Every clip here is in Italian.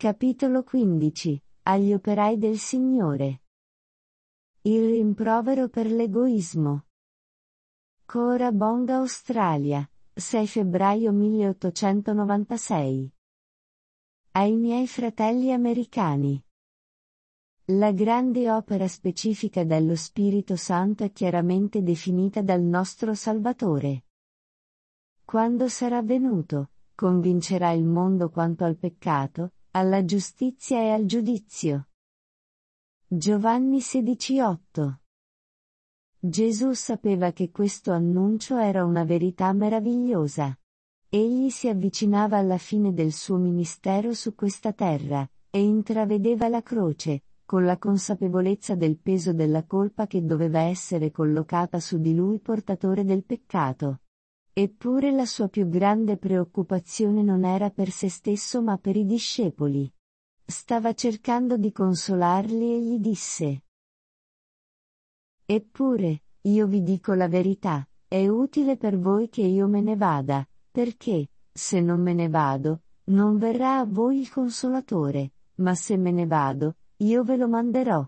Capitolo 15. Agli operai del Signore. Il rimprovero per l'egoismo. Cora Bonga, Australia, 6 febbraio 1896. Ai miei fratelli americani. La grande opera specifica dello Spirito Santo è chiaramente definita dal nostro Salvatore. Quando sarà venuto, convincerà il mondo quanto al peccato, alla giustizia e al giudizio. Giovanni 16:8. Gesù sapeva che questo annuncio era una verità meravigliosa. Egli si avvicinava alla fine del suo ministero su questa terra, e intravedeva la croce, con la consapevolezza del peso della colpa che doveva essere collocata su di lui portatore del peccato. Eppure la sua più grande preoccupazione non era per se stesso ma per i discepoli. Stava cercando di consolarli e gli disse: Eppure, io vi dico la verità, è utile per voi che io me ne vada, perché, se non me ne vado, non verrà a voi il Consolatore, ma se me ne vado, io ve lo manderò.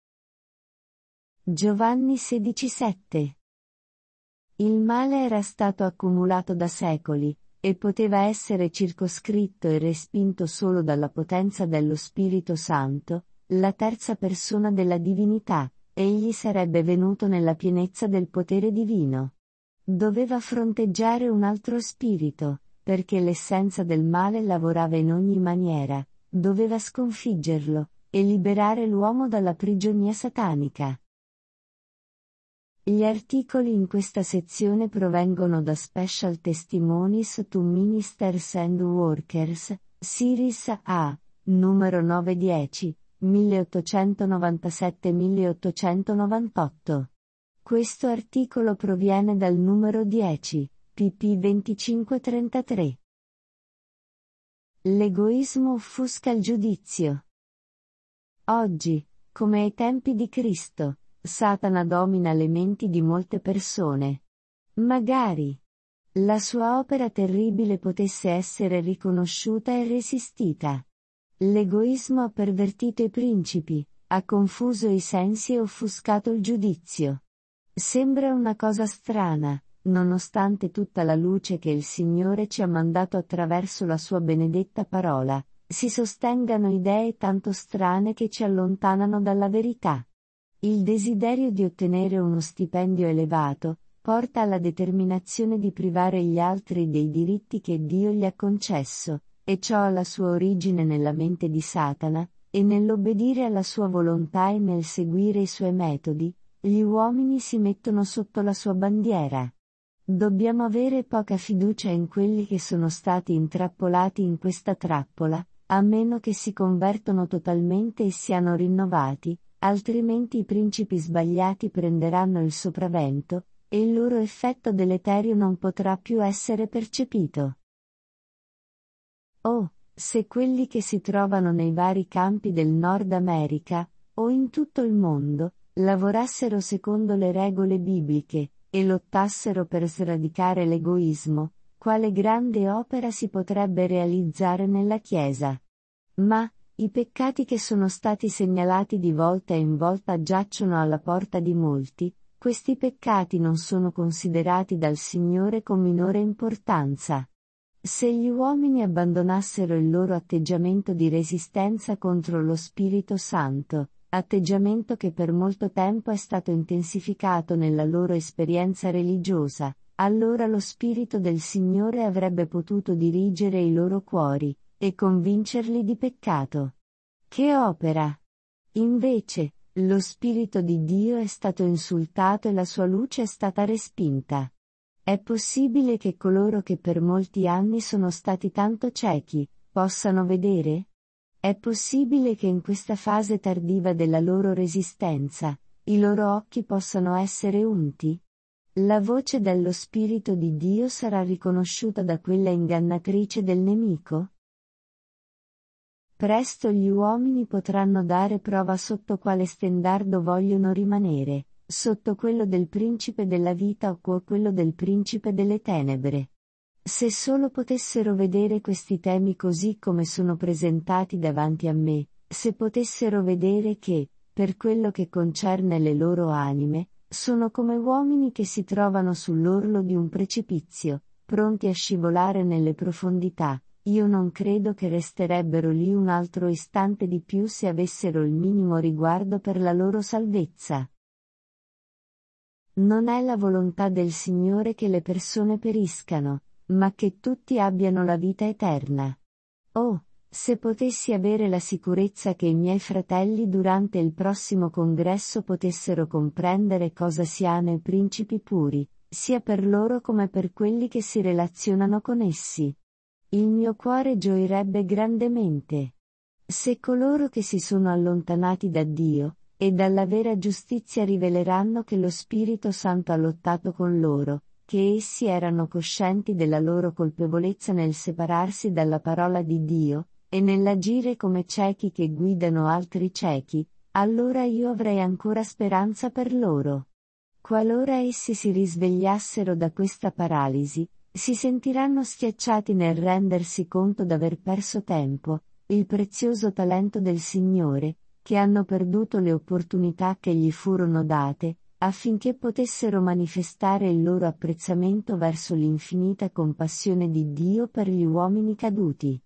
Giovanni 16:7. Il male era stato accumulato da secoli, e poteva essere circoscritto e respinto solo dalla potenza dello Spirito Santo, la terza persona della divinità. Egli sarebbe venuto nella pienezza del potere divino. Doveva fronteggiare un altro spirito, perché l'essenza del male lavorava in ogni maniera, doveva sconfiggerlo, e liberare l'uomo dalla prigionia satanica. Gli articoli in questa sezione provengono da Special Testimonies to Ministers and Workers, Series A, numero 910, 1897-1898. Questo articolo proviene dal numero 10, pp 2533. L'egoismo offusca il giudizio. Oggi, come ai tempi di Cristo, Satana domina le menti di molte persone. Magari la sua opera terribile potesse essere riconosciuta e resistita. L'egoismo ha pervertito i principi, ha confuso i sensi e offuscato il giudizio. Sembra una cosa strana, nonostante tutta la luce che il Signore ci ha mandato attraverso la sua benedetta parola, si sostengano idee tanto strane che ci allontanano dalla verità. Il desiderio di ottenere uno stipendio elevato, porta alla determinazione di privare gli altri dei diritti che Dio gli ha concesso, e ciò ha la sua origine nella mente di Satana, e nell'obbedire alla sua volontà e nel seguire i suoi metodi, gli uomini si mettono sotto la sua bandiera. Dobbiamo avere poca fiducia in quelli che sono stati intrappolati in questa trappola, a meno che si convertono totalmente e siano rinnovati, altrimenti i principi sbagliati prenderanno il sopravvento, e il loro effetto deleterio non potrà più essere percepito. Oh, se quelli che si trovano nei vari campi del Nord America, o in tutto il mondo, lavorassero secondo le regole bibliche, e lottassero per sradicare l'egoismo, quale grande opera si potrebbe realizzare nella Chiesa. Ma, i peccati che sono stati segnalati di volta in volta giacciono alla porta di molti, questi peccati non sono considerati dal Signore con minore importanza. Se gli uomini abbandonassero il loro atteggiamento di resistenza contro lo Spirito Santo, atteggiamento che per molto tempo è stato intensificato nella loro esperienza religiosa, allora lo Spirito del Signore avrebbe potuto dirigere i loro cuori, e convincerli di peccato. Che opera! Invece, lo Spirito di Dio è stato insultato e la sua luce è stata respinta. È possibile che coloro che per molti anni sono stati tanto ciechi, possano vedere? È possibile che in questa fase tardiva della loro resistenza, i loro occhi possano essere unti? La voce dello Spirito di Dio sarà riconosciuta da quella ingannatrice del nemico? Presto gli uomini potranno dare prova sotto quale stendardo vogliono rimanere, sotto quello del principe della vita o quello del principe delle tenebre. Se solo potessero vedere questi temi così come sono presentati davanti a me, se potessero vedere che, per quello che concerne le loro anime, sono come uomini che si trovano sull'orlo di un precipizio, pronti a scivolare nelle profondità, io non credo che resterebbero lì un altro istante di più se avessero il minimo riguardo per la loro salvezza. Non è la volontà del Signore che le persone periscano, ma che tutti abbiano la vita eterna. Oh, se potessi avere la sicurezza che i miei fratelli durante il prossimo congresso potessero comprendere cosa siano i principi puri, sia per loro come per quelli che si relazionano con essi. Il mio cuore gioirebbe grandemente. Se coloro che si sono allontanati da Dio, e dalla vera giustizia riveleranno che lo Spirito Santo ha lottato con loro, che essi erano coscienti della loro colpevolezza nel separarsi dalla parola di Dio, e nell'agire come ciechi che guidano altri ciechi, allora io avrei ancora speranza per loro. Qualora essi si risvegliassero da questa paralisi, si sentiranno schiacciati nel rendersi conto d'aver perso tempo, il prezioso talento del Signore, che hanno perduto le opportunità che gli furono date, affinché potessero manifestare il loro apprezzamento verso l'infinita compassione di Dio per gli uomini caduti.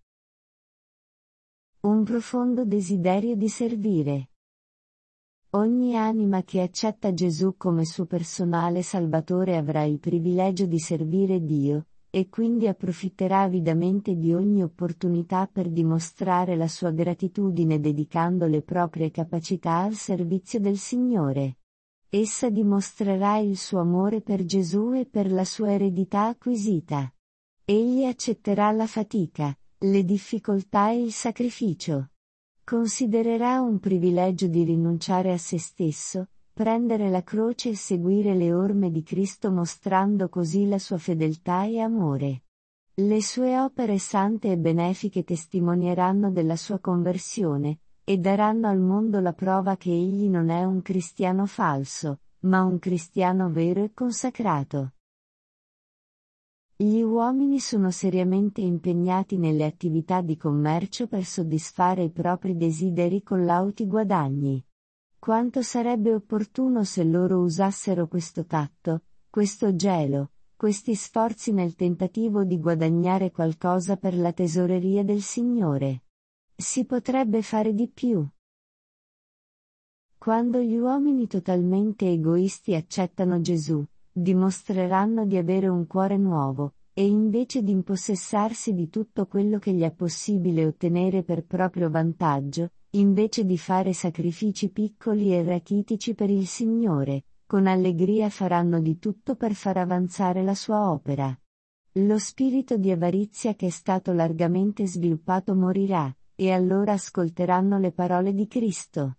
Un profondo desiderio di servire. Ogni anima che accetta Gesù come suo personale Salvatore avrà il privilegio di servire Dio, e quindi approfitterà avidamente di ogni opportunità per dimostrare la sua gratitudine dedicando le proprie capacità al servizio del Signore. Essa dimostrerà il suo amore per Gesù e per la sua eredità acquisita. Egli accetterà la fatica, le difficoltà e il sacrificio. Considererà un privilegio di rinunciare a se stesso, prendere la croce e seguire le orme di Cristo mostrando così la sua fedeltà e amore. Le sue opere sante e benefiche testimonieranno della sua conversione, e daranno al mondo la prova che egli non è un cristiano falso, ma un cristiano vero e consacrato. Gli uomini sono seriamente impegnati nelle attività di commercio per soddisfare i propri desideri con lauti guadagni. Quanto sarebbe opportuno se loro usassero questo tatto, questo gelo, questi sforzi nel tentativo di guadagnare qualcosa per la tesoreria del Signore. Si potrebbe fare di più. Quando gli uomini totalmente egoisti accettano Gesù, dimostreranno di avere un cuore nuovo, e invece di impossessarsi di tutto quello che gli è possibile ottenere per proprio vantaggio, invece di fare sacrifici piccoli e rachitici per il Signore, con allegria faranno di tutto per far avanzare la sua opera. Lo spirito di avarizia che è stato largamente sviluppato morirà, e allora ascolteranno le parole di Cristo.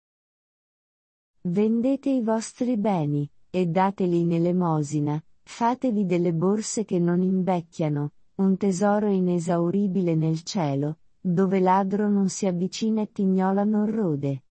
Vendete i vostri beni, e dateli in elemosina, fatevi delle borse che non invecchiano, un tesoro inesauribile nel cielo, dove ladro non si avvicina e tignola non rode.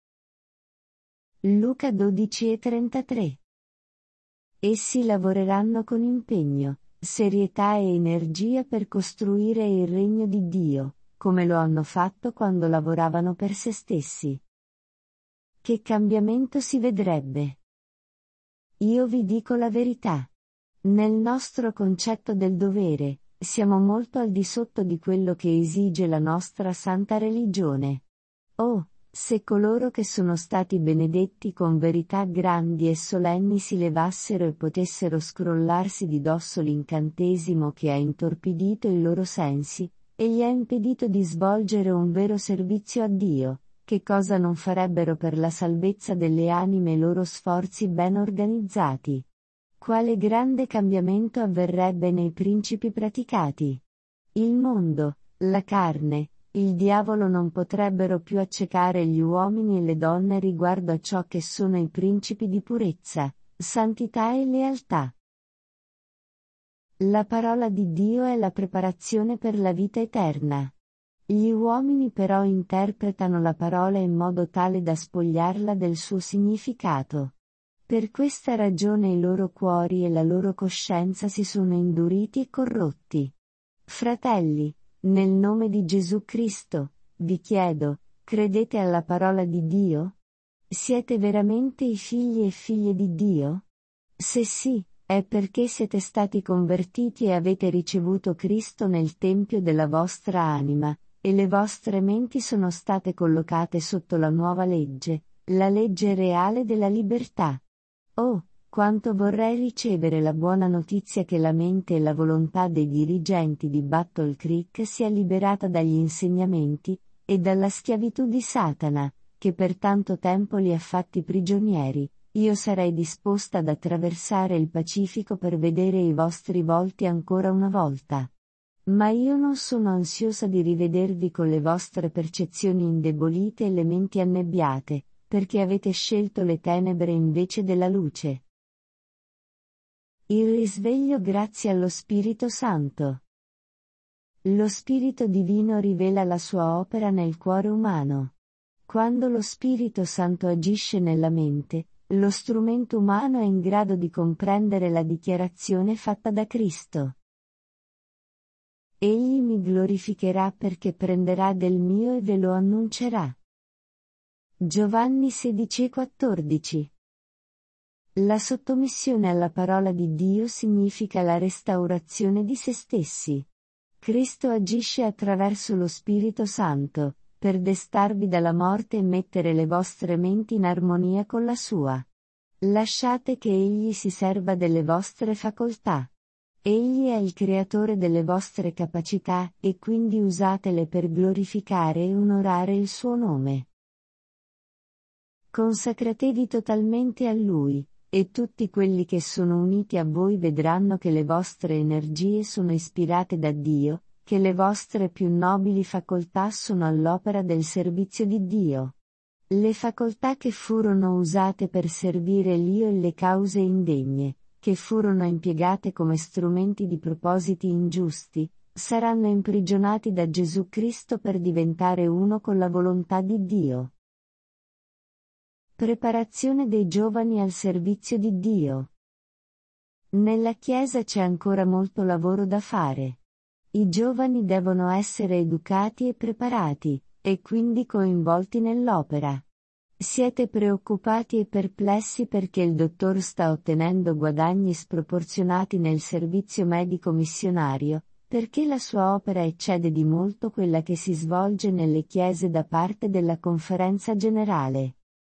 Luca 12:33. Essi lavoreranno con impegno, serietà e energia per costruire il regno di Dio, come lo hanno fatto quando lavoravano per se stessi. Che cambiamento si vedrebbe? Io vi dico la verità. Nel nostro concetto del dovere, siamo molto al di sotto di quello che esige la nostra santa religione. Oh, se coloro che sono stati benedetti con verità grandi e solenni si levassero e potessero scrollarsi di dosso l'incantesimo che ha intorpidito i loro sensi, e gli ha impedito di svolgere un vero servizio a Dio, che cosa non farebbero per la salvezza delle anime i loro sforzi ben organizzati? Quale grande cambiamento avverrebbe nei principi praticati? Il mondo, la carne, il diavolo non potrebbero più accecare gli uomini e le donne riguardo a ciò che sono i principi di purezza, santità e lealtà. La parola di Dio è la preparazione per la vita eterna. Gli uomini però interpretano la parola in modo tale da spogliarla del suo significato. Per questa ragione i loro cuori e la loro coscienza si sono induriti e corrotti. Fratelli, nel nome di Gesù Cristo, vi chiedo, credete alla parola di Dio? Siete veramente i figli e figlie di Dio? Se sì, è perché siete stati convertiti e avete ricevuto Cristo nel tempio della vostra anima, e le vostre menti sono state collocate sotto la nuova legge, la legge reale della libertà. Oh, quanto vorrei ricevere la buona notizia che la mente e la volontà dei dirigenti di Battle Creek sia liberata dagli insegnamenti, e dalla schiavitù di Satana, che per tanto tempo li ha fatti prigionieri. Io sarei disposta ad attraversare il Pacifico per vedere i vostri volti ancora una volta. Ma io non sono ansiosa di rivedervi con le vostre percezioni indebolite e le menti annebbiate, perché avete scelto le tenebre invece della luce. Il risveglio grazie allo Spirito Santo. Lo Spirito Divino rivela la sua opera nel cuore umano. Quando lo Spirito Santo agisce nella mente, lo strumento umano è in grado di comprendere la dichiarazione fatta da Cristo. Egli mi glorificherà perché prenderà del mio e ve lo annuncerà. Giovanni 16,14. La sottomissione alla parola di Dio significa la restaurazione di se stessi. Cristo agisce attraverso lo Spirito Santo, per destarvi dalla morte e mettere le vostre menti in armonia con la sua. Lasciate che Egli si serva delle vostre facoltà. Egli è il creatore delle vostre capacità, e quindi usatele per glorificare e onorare il suo nome. Consacratevi totalmente a Lui, e tutti quelli che sono uniti a voi vedranno che le vostre energie sono ispirate da Dio, che le vostre più nobili facoltà sono all'opera del servizio di Dio. Le facoltà che furono usate per servire l'io e le cause indegne, che furono impiegate come strumenti di propositi ingiusti, saranno imprigionati da Gesù Cristo per diventare uno con la volontà di Dio. Preparazione dei giovani al servizio di Dio. Nella Chiesa c'è ancora molto lavoro da fare. I giovani devono essere educati e preparati, e quindi coinvolti nell'opera. Siete preoccupati e perplessi perché il dottor sta ottenendo guadagni sproporzionati nel servizio medico missionario, perché la sua opera eccede di molto quella che si svolge nelle chiese da parte della conferenza generale.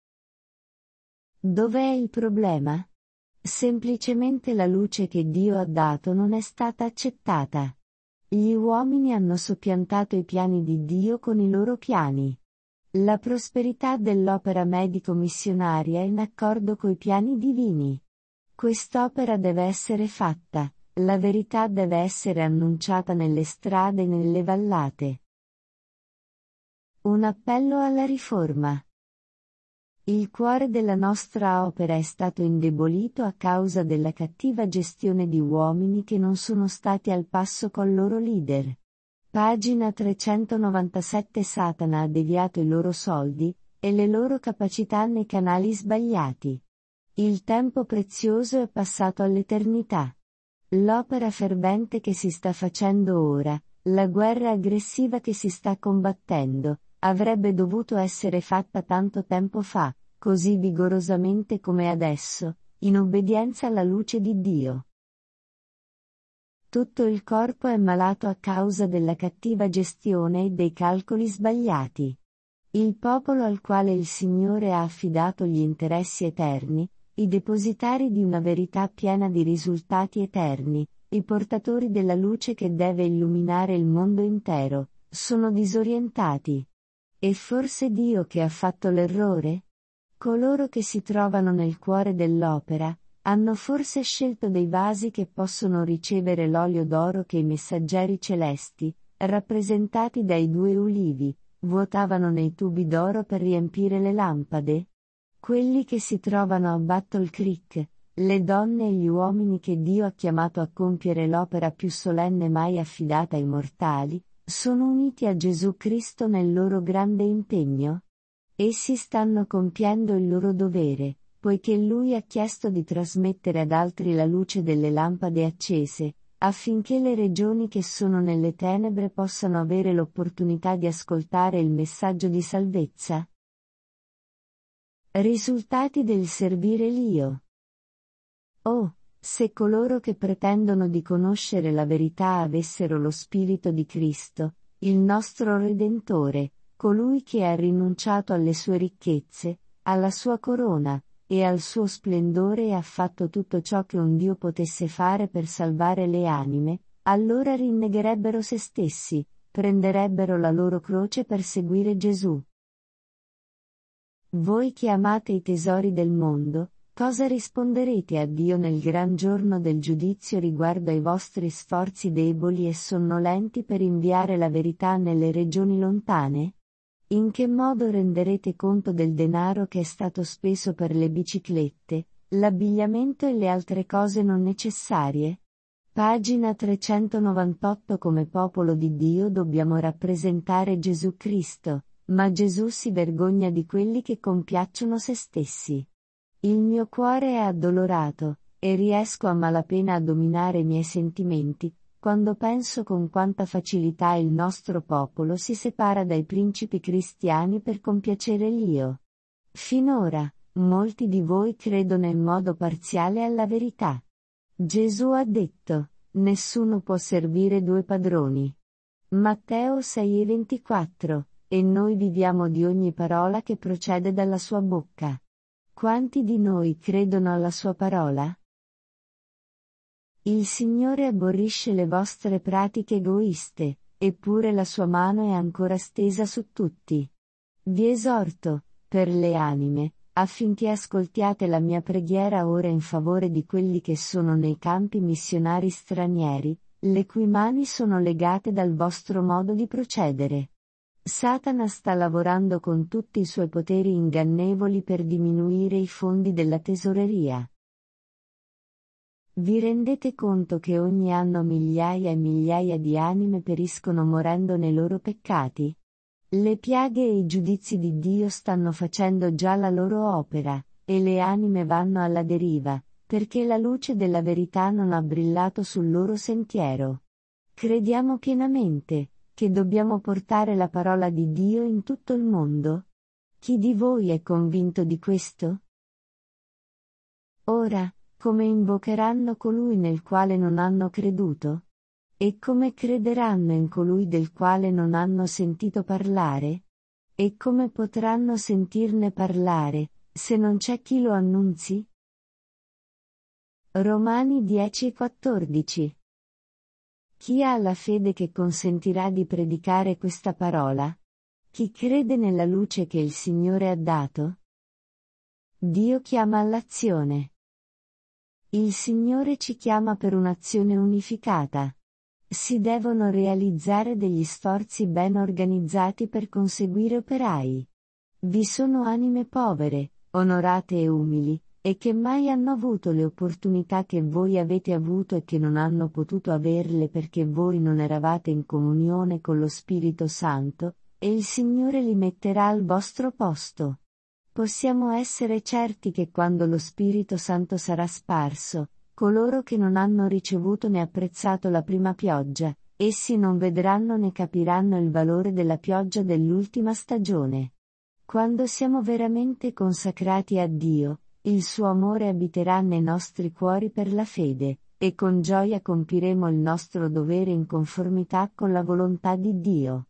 Dov'è il problema? Semplicemente la luce che Dio ha dato non è stata accettata. Gli uomini hanno soppiantato i piani di Dio con i loro piani. La prosperità dell'opera medico-missionaria è in accordo coi piani divini. Quest'opera deve essere fatta, la verità deve essere annunciata nelle strade e nelle vallate. Un appello alla riforma. Il cuore della nostra opera è stato indebolito a causa della cattiva gestione di uomini che non sono stati al passo col loro leader. Pagina 397. Satana ha deviato i loro soldi, e le loro capacità nei canali sbagliati. Il tempo prezioso è passato all'eternità. L'opera fervente che si sta facendo ora, la guerra aggressiva che si sta combattendo, avrebbe dovuto essere fatta tanto tempo fa, così vigorosamente come adesso, in obbedienza alla luce di Dio. Tutto il corpo è malato a causa della cattiva gestione e dei calcoli sbagliati. Il popolo al quale il Signore ha affidato gli interessi eterni, i depositari di una verità piena di risultati eterni, i portatori della luce che deve illuminare il mondo intero, sono disorientati. È forse Dio che ha fatto l'errore? Coloro che si trovano nel cuore dell'opera, hanno forse scelto dei vasi che possono ricevere l'olio d'oro che i messaggeri celesti, rappresentati dai due ulivi, vuotavano nei tubi d'oro per riempire le lampade? Quelli che si trovano a Battle Creek, le donne e gli uomini che Dio ha chiamato a compiere l'opera più solenne mai affidata ai mortali, sono uniti a Gesù Cristo nel loro grande impegno? Essi stanno compiendo il loro dovere, poiché Lui ha chiesto di trasmettere ad altri la luce delle lampade accese, affinché le regioni che sono nelle tenebre possano avere l'opportunità di ascoltare il messaggio di salvezza. Risultati del servire l'Io. Oh, se coloro che pretendono di conoscere la verità avessero lo Spirito di Cristo, il nostro Redentore, colui che ha rinunciato alle sue ricchezze, alla sua corona, e al suo splendore e ha fatto tutto ciò che un Dio potesse fare per salvare le anime, allora rinnegherebbero se stessi, prenderebbero la loro croce per seguire Gesù. Voi che amate i tesori del mondo, cosa risponderete a Dio nel gran giorno del giudizio riguardo ai vostri sforzi deboli e sonnolenti per inviare la verità nelle regioni lontane? In che modo renderete conto del denaro che è stato speso per le biciclette, l'abbigliamento e le altre cose non necessarie? Pagina 398. Come popolo di Dio dobbiamo rappresentare Gesù Cristo, ma Gesù si vergogna di quelli che compiacciono se stessi. Il mio cuore è addolorato, e riesco a malapena a dominare i miei sentimenti, quando penso con quanta facilità il nostro popolo si separa dai principi cristiani per compiacere l'Io. Finora, molti di voi credono in modo parziale alla verità. Gesù ha detto, nessuno può servire due padroni. Matteo 6,24, e noi viviamo di ogni parola che procede dalla sua bocca. Quanti di noi credono alla sua parola? Il Signore aborrisce le vostre pratiche egoiste, eppure la sua mano è ancora stesa su tutti. Vi esorto, per le anime, affinché ascoltiate la mia preghiera ora in favore di quelli che sono nei campi missionari stranieri, le cui mani sono legate dal vostro modo di procedere. Satana sta lavorando con tutti i suoi poteri ingannevoli per diminuire i fondi della tesoreria. Vi rendete conto che ogni anno migliaia e migliaia di anime periscono morendo nei loro peccati? Le piaghe e i giudizi di Dio stanno facendo già la loro opera, e le anime vanno alla deriva, perché la luce della verità non ha brillato sul loro sentiero. Crediamo pienamente che dobbiamo portare la parola di Dio in tutto il mondo? Chi di voi è convinto di questo? Ora, come invocheranno colui nel quale non hanno creduto? E come crederanno in colui del quale non hanno sentito parlare? E come potranno sentirne parlare, se non c'è chi lo annunzi? Romani 10,14. Chi ha la fede che consentirà di predicare questa parola? Chi crede nella luce che il Signore ha dato? Dio chiama all'azione. Il Signore ci chiama per un'azione unificata. Si devono realizzare degli sforzi ben organizzati per conseguire operai. Vi sono anime povere, onorate e umili, e che mai hanno avuto le opportunità che voi avete avuto e che non hanno potuto averle perché voi non eravate in comunione con lo Spirito Santo, e il Signore li metterà al vostro posto. Possiamo essere certi che quando lo Spirito Santo sarà sparso, coloro che non hanno ricevuto né apprezzato la prima pioggia, essi non vedranno né capiranno il valore della pioggia dell'ultima stagione. Quando siamo veramente consacrati a Dio, il suo amore abiterà nei nostri cuori per la fede, e con gioia compiremo il nostro dovere in conformità con la volontà di Dio.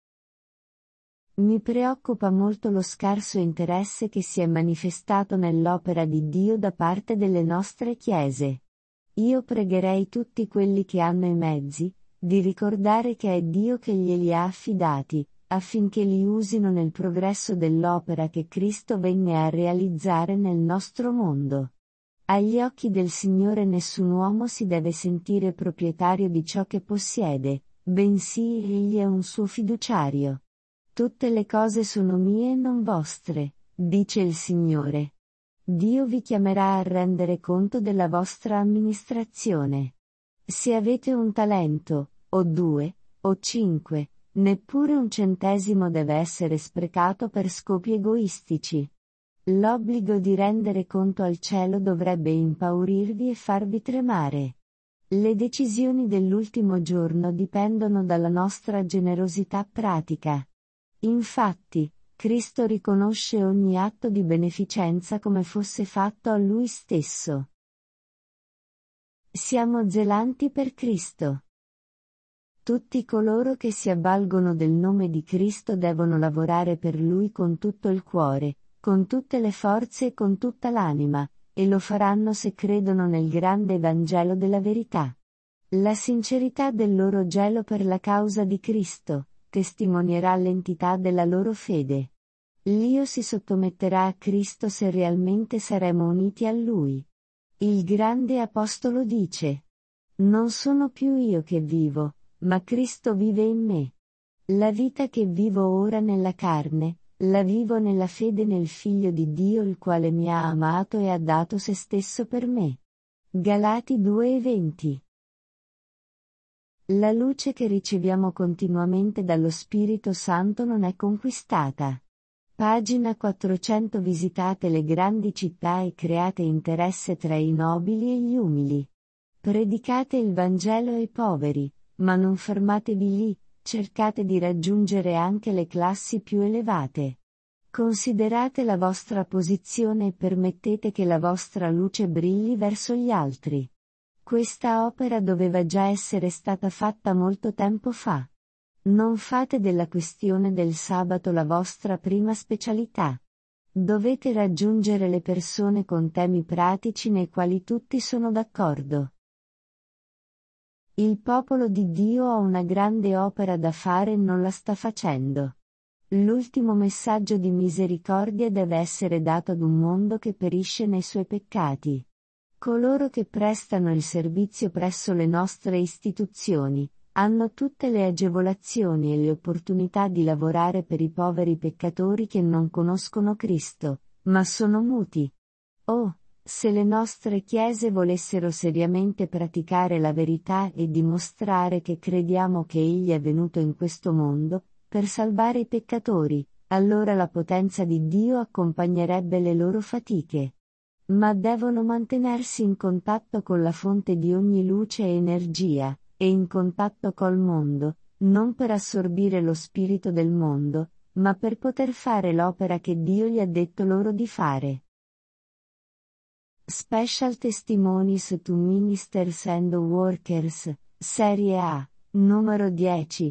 Mi preoccupa molto lo scarso interesse che si è manifestato nell'opera di Dio da parte delle nostre chiese. Io pregherei tutti quelli che hanno i mezzi, di ricordare che è Dio che glieli ha affidati, affinché li usino nel progresso dell'opera che Cristo venne a realizzare nel nostro mondo. Agli occhi del Signore nessun uomo si deve sentire proprietario di ciò che possiede, bensì egli è un suo fiduciario. Tutte le cose sono mie e non vostre, dice il Signore. Dio vi chiamerà a rendere conto della vostra amministrazione. Se avete un talento, o 2, o 5, neppure un centesimo deve essere sprecato per scopi egoistici. L'obbligo di rendere conto al cielo dovrebbe impaurirvi e farvi tremare. Le decisioni dell'ultimo giorno dipendono dalla nostra generosità pratica. Infatti, Cristo riconosce ogni atto di beneficenza come fosse fatto a Lui stesso. Siamo zelanti per Cristo. Tutti coloro che si avvalgono del nome di Cristo devono lavorare per Lui con tutto il cuore, con tutte le forze e con tutta l'anima, e lo faranno se credono nel grande Vangelo della verità. La sincerità del loro gelo per la causa di Cristo testimonierà l'entità della loro fede. L'io si sottometterà a Cristo se realmente saremo uniti a Lui. Il grande apostolo dice: Non sono più io che vivo, ma Cristo vive in me. La vita che vivo ora nella carne, la vivo nella fede nel Figlio di Dio il quale mi ha amato e ha dato se stesso per me. Galati 2:20. La luce che riceviamo continuamente dallo Spirito Santo non è conquistata. Pagina 400. Visitate le grandi città e create interesse tra i nobili e gli umili. Predicate il Vangelo ai poveri, ma non fermatevi lì, cercate di raggiungere anche le classi più elevate. Considerate la vostra posizione e permettete che la vostra luce brilli verso gli altri. Questa opera doveva già essere stata fatta molto tempo fa. Non fate della questione del sabato la vostra prima specialità. Dovete raggiungere le persone con temi pratici nei quali tutti sono d'accordo. Il popolo di Dio ha una grande opera da fare e non la sta facendo. L'ultimo messaggio di misericordia deve essere dato ad un mondo che perisce nei suoi peccati. Coloro che prestano il servizio presso le nostre istituzioni, hanno tutte le agevolazioni e le opportunità di lavorare per i poveri peccatori che non conoscono Cristo, ma sono muti. Oh, se le nostre chiese volessero seriamente praticare la verità e dimostrare che crediamo che Egli è venuto in questo mondo, per salvare i peccatori, allora la potenza di Dio accompagnerebbe le loro fatiche. Ma devono mantenersi in contatto con la fonte di ogni luce e energia, e in contatto col mondo, non per assorbire lo spirito del mondo, ma per poter fare l'opera che Dio gli ha detto loro di fare. Special Testimonies to Ministers and Workers, Serie A, numero 10,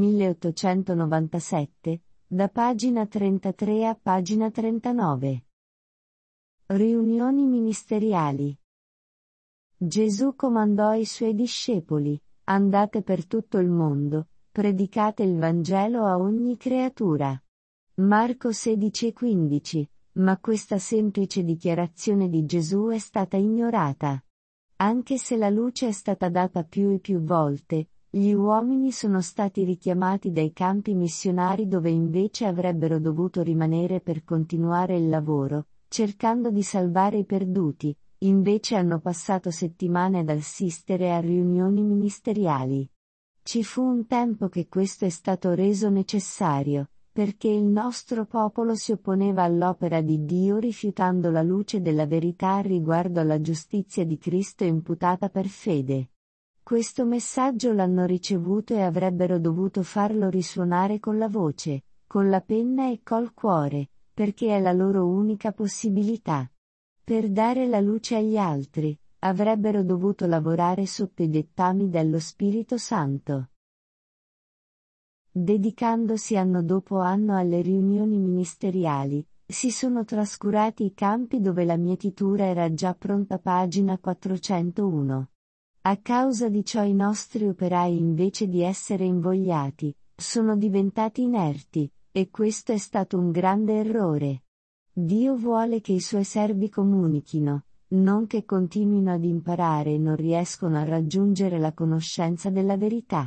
1897, da pagina 33 a pagina 39. Riunioni ministeriali. Gesù comandò ai suoi discepoli: andate per tutto il mondo, predicate il Vangelo a ogni creatura. Marco 16:15, ma questa semplice dichiarazione di Gesù è stata ignorata. Anche se la luce è stata data più e più volte, gli uomini sono stati richiamati dai campi missionari dove invece avrebbero dovuto rimanere per continuare il lavoro, cercando di salvare i perduti, invece hanno passato settimane ad assistere a riunioni ministeriali. Ci fu un tempo che questo è stato reso necessario, perché il nostro popolo si opponeva all'opera di Dio rifiutando la luce della verità riguardo alla giustizia di Cristo imputata per fede. Questo messaggio l'hanno ricevuto e avrebbero dovuto farlo risuonare con la voce, con la penna e col cuore, perché è la loro unica possibilità. Per dare la luce agli altri, avrebbero dovuto lavorare sotto i dettami dello Spirito Santo. Dedicandosi anno dopo anno alle riunioni ministeriali, si sono trascurati i campi dove la mietitura era già pronta. Pagina 401. A causa di ciò i nostri operai invece di essere invogliati, sono diventati inerti, e questo è stato un grande errore. Dio vuole che i suoi servi comunichino, non che continuino ad imparare e non riescono a raggiungere la conoscenza della verità.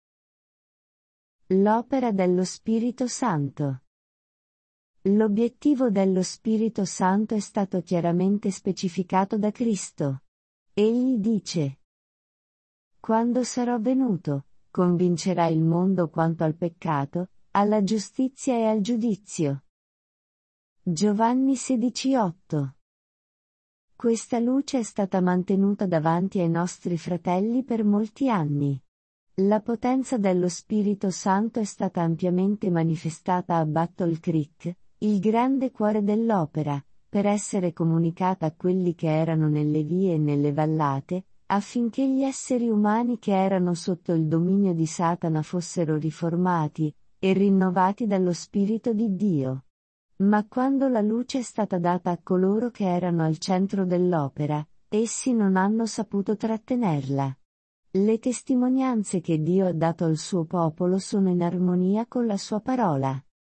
L'opera dello Spirito Santo. L'obiettivo dello Spirito Santo è stato chiaramente specificato da Cristo. Egli dice: Quando sarò venuto, convincerà il mondo quanto al peccato, alla giustizia e al giudizio. Giovanni 16:8. Questa luce è stata mantenuta davanti ai nostri fratelli per molti anni. La potenza dello Spirito Santo è stata ampiamente manifestata a Battle Creek, il grande cuore dell'opera, per essere comunicata a quelli che erano nelle vie e nelle vallate, affinché gli esseri umani che erano sotto il dominio di Satana fossero riformati e rinnovati dallo Spirito di Dio. Ma quando la luce è stata data a coloro che erano al centro dell'opera, essi non hanno saputo trattenerla. Le testimonianze che Dio ha dato al suo popolo sono in armonia con la sua parola.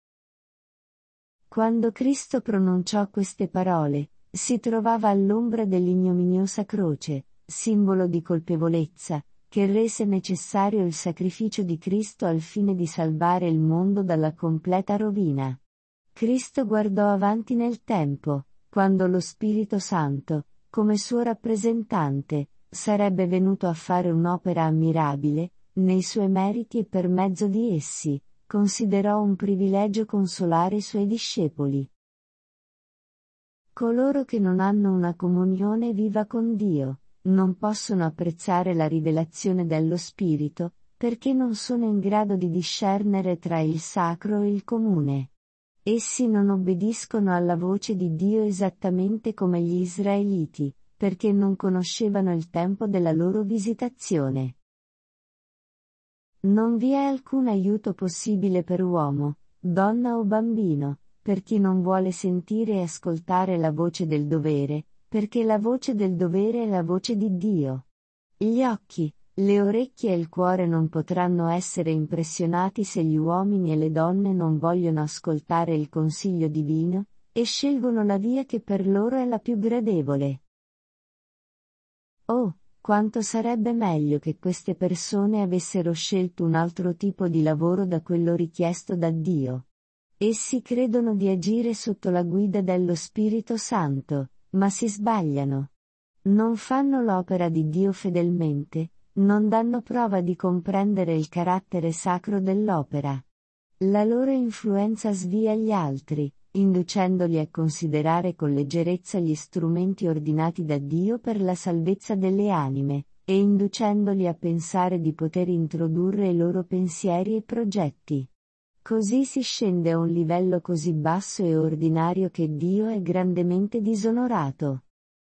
Quando Cristo pronunciò queste parole, si trovava all'ombra dell'ignominiosa croce, simbolo di colpevolezza, che rese necessario il sacrificio di Cristo al fine di salvare il mondo dalla completa rovina. Cristo guardò avanti nel tempo, quando lo Spirito Santo, come suo rappresentante, sarebbe venuto a fare un'opera ammirabile, nei suoi meriti e per mezzo di essi, considerò un privilegio consolare i suoi discepoli. Coloro che non hanno una comunione viva con Dio, non possono apprezzare la rivelazione dello Spirito, perché non sono in grado di discernere tra il sacro e il comune. Essi non obbediscono alla voce di Dio esattamente come gli israeliti, perché non conoscevano il tempo della loro visitazione. Non vi è alcun aiuto possibile per uomo, donna o bambino, per chi non vuole sentire e ascoltare la voce del dovere, perché la voce del dovere è la voce di Dio. Gli occhi, le orecchie e il cuore non potranno essere impressionati se gli uomini e le donne non vogliono ascoltare il consiglio divino, e scelgono la via che per loro è la più gradevole. Oh, quanto sarebbe meglio che queste persone avessero scelto un altro tipo di lavoro da quello richiesto da Dio. Essi credono di agire sotto la guida dello Spirito Santo, ma si sbagliano. Non fanno l'opera di Dio fedelmente, non danno prova di comprendere il carattere sacro dell'opera. La loro influenza svia gli altri, inducendoli a considerare con leggerezza gli strumenti ordinati da Dio per la salvezza delle anime, e inducendoli a pensare di poter introdurre i loro pensieri e progetti. Così si scende a un livello così basso e ordinario che Dio è grandemente disonorato.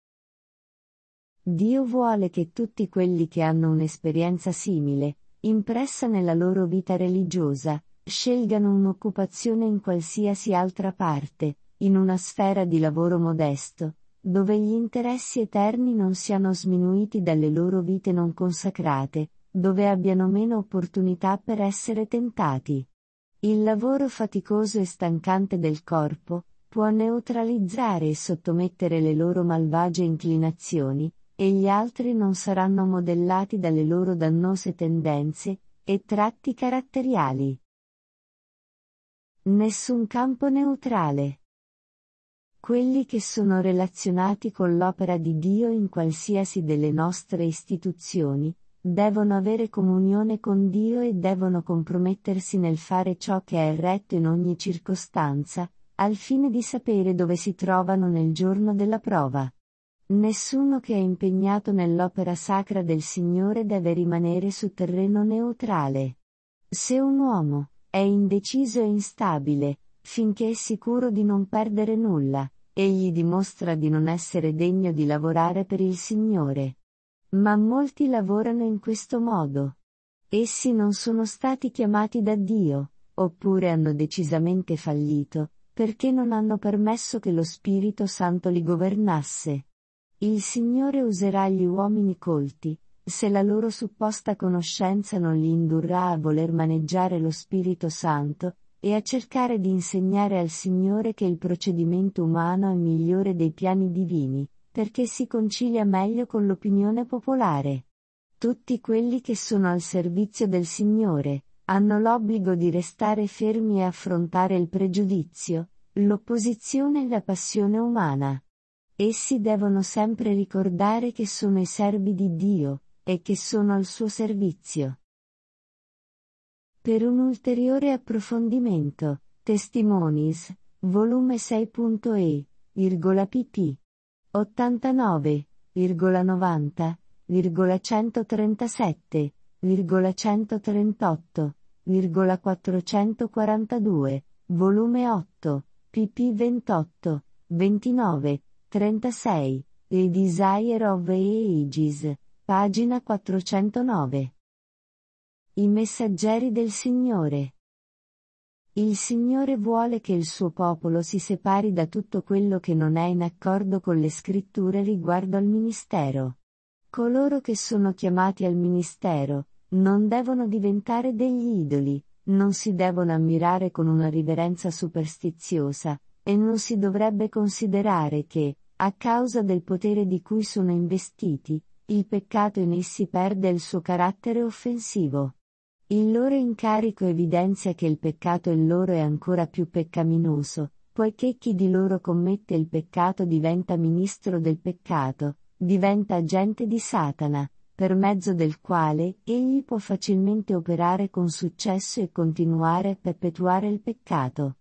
Dio vuole che tutti quelli che hanno un'esperienza simile, impressa nella loro vita religiosa, scelgano un'occupazione in qualsiasi altra parte, in una sfera di lavoro modesto, dove gli interessi eterni non siano sminuiti dalle loro vite non consacrate, dove abbiano meno opportunità per essere tentati. Il lavoro faticoso e stancante del corpo può neutralizzare e sottomettere le loro malvagie inclinazioni, e gli altri non saranno modellati dalle loro dannose tendenze e tratti caratteriali. Nessun campo neutrale. Quelli che sono relazionati con l'opera di Dio in qualsiasi delle nostre istituzioni, devono avere comunione con Dio e devono compromettersi nel fare ciò che è retto in ogni circostanza, al fine di sapere dove si trovano nel giorno della prova. Nessuno che è impegnato nell'opera sacra del Signore deve rimanere su terreno neutrale. Se un uomo è indeciso e instabile, finché è sicuro di non perdere nulla, egli dimostra di non essere degno di lavorare per il Signore. Ma molti lavorano in questo modo. Essi non sono stati chiamati da Dio, oppure hanno decisamente fallito, perché non hanno permesso che lo Spirito Santo li governasse. Il Signore userà gli uomini colti, se la loro supposta conoscenza non li indurrà a voler maneggiare lo Spirito Santo, e a cercare di insegnare al Signore che il procedimento umano è migliore dei piani divini, perché si concilia meglio con l'opinione popolare. Tutti quelli che sono al servizio del Signore, hanno l'obbligo di restare fermi e affrontare il pregiudizio, l'opposizione e la passione umana. Essi devono sempre ricordare che sono i servi di Dio, e che sono al suo servizio. Per un ulteriore approfondimento, Testimonies, volume 6.e, pp. 89,90,137, 138, 442, volume 8, pp 28, 29, 36, A Desire of Ages, pagina 409. I messaggeri del Signore. Il Signore vuole che il suo popolo si separi da tutto quello che non è in accordo con le scritture riguardo al ministero. Coloro che sono chiamati al ministero non devono diventare degli idoli, non si devono ammirare con una riverenza superstiziosa, e non si dovrebbe considerare che, a causa del potere di cui sono investiti, il peccato in essi perde il suo carattere offensivo. Il loro incarico evidenzia che il peccato in loro è ancora più peccaminoso, poiché chi di loro commette il peccato diventa ministro del peccato, diventa agente di Satana, per mezzo del quale egli può facilmente operare con successo e continuare a perpetuare il peccato.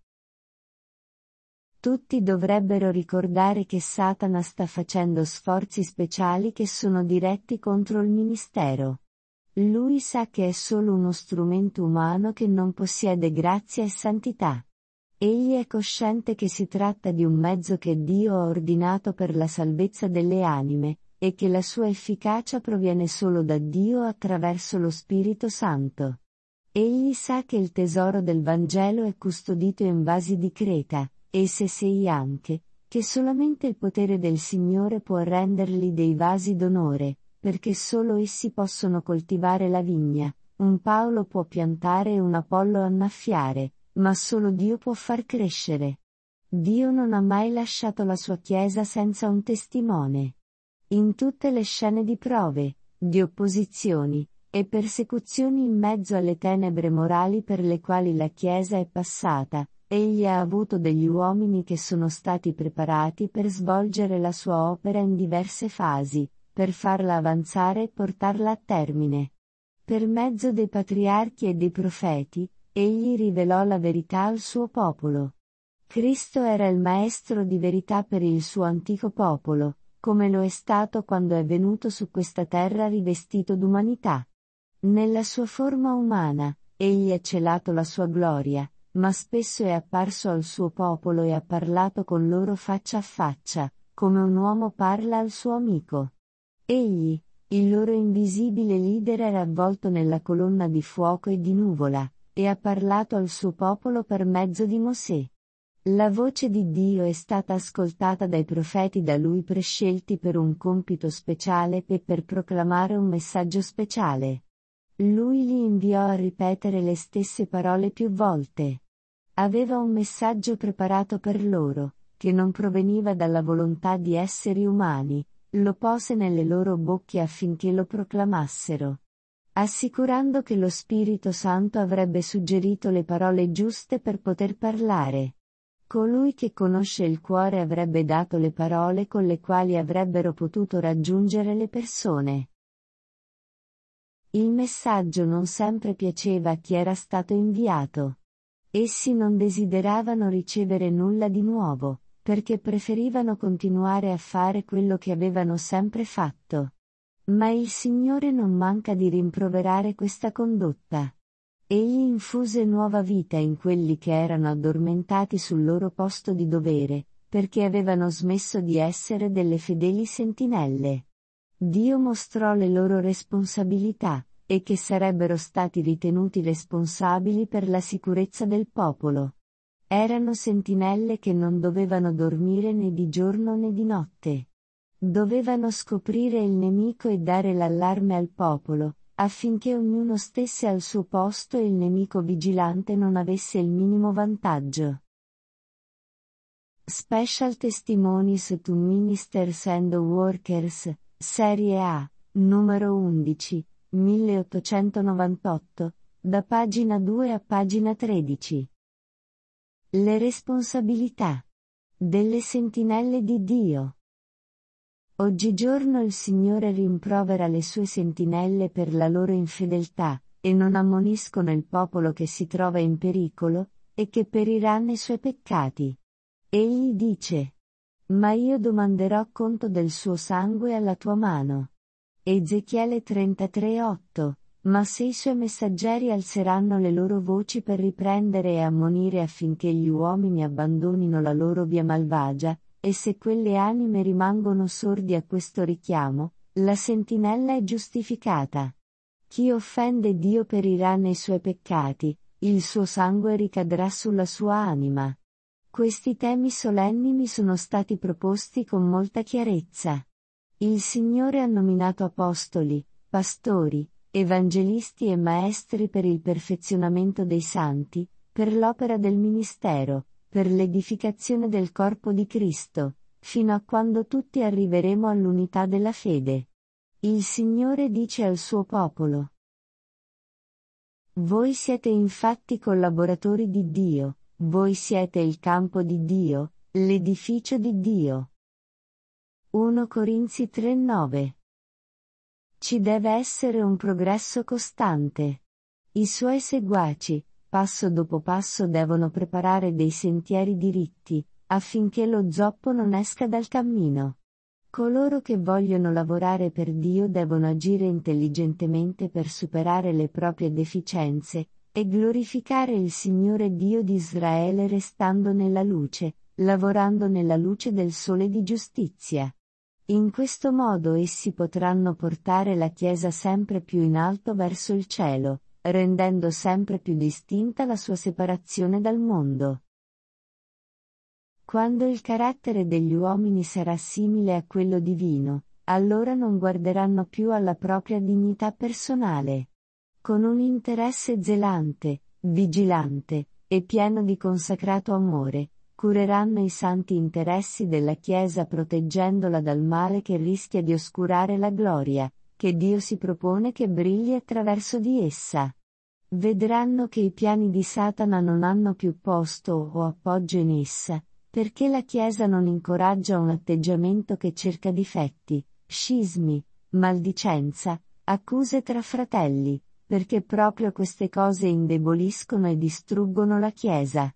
Tutti dovrebbero ricordare che Satana sta facendo sforzi speciali che sono diretti contro il ministero. Lui sa che è solo uno strumento umano che non possiede grazia e santità. Egli è cosciente che si tratta di un mezzo che Dio ha ordinato per la salvezza delle anime, e che la sua efficacia proviene solo da Dio attraverso lo Spirito Santo. Egli sa che il tesoro del Vangelo è custodito in vasi di creta, e se sei anche, che solamente il potere del Signore può renderli dei vasi d'onore, perché solo essi possono coltivare la vigna, un Paolo può piantare e un Apollo annaffiare, ma solo Dio può far crescere. Dio non ha mai lasciato la sua Chiesa senza un testimone. In tutte le scene di prove, di opposizioni, e persecuzioni in mezzo alle tenebre morali per le quali la Chiesa è passata, egli ha avuto degli uomini che sono stati preparati per svolgere la sua opera in diverse fasi, per farla avanzare e portarla a termine. Per mezzo dei patriarchi e dei profeti, egli rivelò la verità al suo popolo. Cristo era il maestro di verità per il suo antico popolo, come lo è stato quando è venuto su questa terra rivestito d'umanità. Nella sua forma umana, egli ha celato la sua gloria, ma spesso è apparso al suo popolo e ha parlato con loro faccia a faccia, come un uomo parla al suo amico. Egli, il loro invisibile leader, era avvolto nella colonna di fuoco e di nuvola, e ha parlato al suo popolo per mezzo di Mosè. La voce di Dio è stata ascoltata dai profeti da lui prescelti per un compito speciale e per proclamare un messaggio speciale. Lui li inviò a ripetere le stesse parole più volte. Aveva un messaggio preparato per loro, che non proveniva dalla volontà di esseri umani, lo pose nelle loro bocche affinché lo proclamassero. Assicurando che lo Spirito Santo avrebbe suggerito le parole giuste per poter parlare. Colui che conosce il cuore avrebbe dato le parole con le quali avrebbero potuto raggiungere le persone. Il messaggio non sempre piaceva a chi era stato inviato. Essi non desideravano ricevere nulla di nuovo, perché preferivano continuare a fare quello che avevano sempre fatto. Ma il Signore non manca di rimproverare questa condotta. Egli infuse nuova vita in quelli che erano addormentati sul loro posto di dovere, perché avevano smesso di essere delle fedeli sentinelle. Dio mostrò le loro responsabilità, e che sarebbero stati ritenuti responsabili per la sicurezza del popolo. Erano sentinelle che non dovevano dormire né di giorno né di notte. Dovevano scoprire il nemico e dare l'allarme al popolo, affinché ognuno stesse al suo posto e il nemico vigilante non avesse il minimo vantaggio. Special Testimonies to Ministers and Workers, Serie A, numero 11, 1898, da pagina 2 a pagina 13. Le responsabilità delle sentinelle di Dio. Oggigiorno il Signore rimprovera le sue sentinelle per la loro infedeltà, e non ammoniscono il popolo che si trova in pericolo, e che perirà nei suoi peccati. Egli dice: ma io domanderò conto del suo sangue alla tua mano. Ezechiele 33:8. Ma se i suoi messaggeri alzeranno le loro voci per riprendere e ammonire affinché gli uomini abbandonino la loro via malvagia, e se quelle anime rimangono sordi a questo richiamo, la sentinella è giustificata. Chi offende Dio perirà nei suoi peccati, il suo sangue ricadrà sulla sua anima. Questi temi solenni mi sono stati proposti con molta chiarezza. Il Signore ha nominato apostoli, pastori, evangelisti e maestri per il perfezionamento dei santi, per l'opera del ministero, per l'edificazione del corpo di Cristo, fino a quando tutti arriveremo all'unità della fede. Il Signore dice al suo popolo: voi siete infatti collaboratori di Dio, voi siete il campo di Dio, l'edificio di Dio. 1 Corinzi 3:9. Ci deve essere un progresso costante. I suoi seguaci, passo dopo passo, devono preparare dei sentieri diritti, affinché lo zoppo non esca dal cammino. Coloro che vogliono lavorare per Dio devono agire intelligentemente per superare le proprie deficienze, e glorificare il Signore Dio di Israele restando nella luce, lavorando nella luce del sole di giustizia. In questo modo essi potranno portare la Chiesa sempre più in alto verso il cielo, rendendo sempre più distinta la sua separazione dal mondo. Quando il carattere degli uomini sarà simile a quello divino, allora non guarderanno più alla propria dignità personale. Con un interesse zelante, vigilante, e pieno di consacrato amore, cureranno i santi interessi della Chiesa proteggendola dal male che rischia di oscurare la gloria, che Dio si propone che brilli attraverso di essa. Vedranno che i piani di Satana non hanno più posto o appoggio in essa, perché la Chiesa non incoraggia un atteggiamento che cerca difetti, scismi, maldicenza, accuse tra fratelli, perché proprio queste cose indeboliscono e distruggono la Chiesa.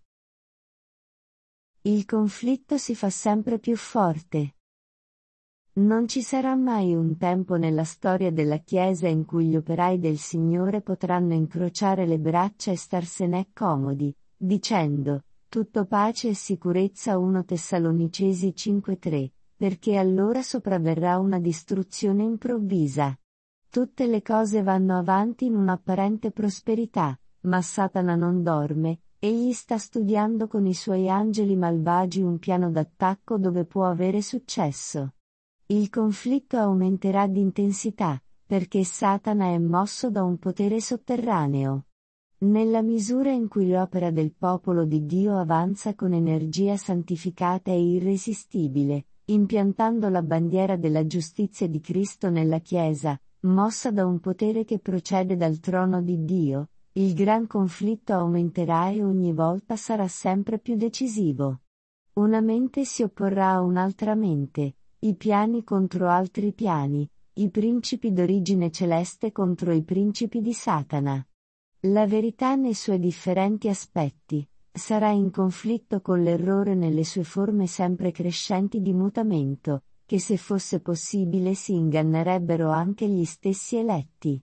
Il conflitto si fa sempre più forte. Non ci sarà mai un tempo nella storia della Chiesa in cui gli operai del Signore potranno incrociare le braccia e starsene comodi, dicendo: tutto pace e sicurezza. 1 Tessalonicesi 5:3, perché allora sopravverrà una distruzione improvvisa. Tutte le cose vanno avanti in un'apparente prosperità, ma Satana non dorme. Egli sta studiando con i suoi angeli malvagi un piano d'attacco dove può avere successo. Il conflitto aumenterà di intensità, perché Satana è mosso da un potere sotterraneo. Nella misura in cui l'opera del popolo di Dio avanza con energia santificata e irresistibile, impiantando la bandiera della giustizia di Cristo nella Chiesa, mossa da un potere che procede dal trono di Dio, il gran conflitto aumenterà e ogni volta sarà sempre più decisivo. Una mente si opporrà a un'altra mente, i piani contro altri piani, i principi d'origine celeste contro i principi di Satana. La verità nei suoi differenti aspetti sarà in conflitto con l'errore nelle sue forme sempre crescenti di mutamento, che se fosse possibile si ingannerebbero anche gli stessi eletti.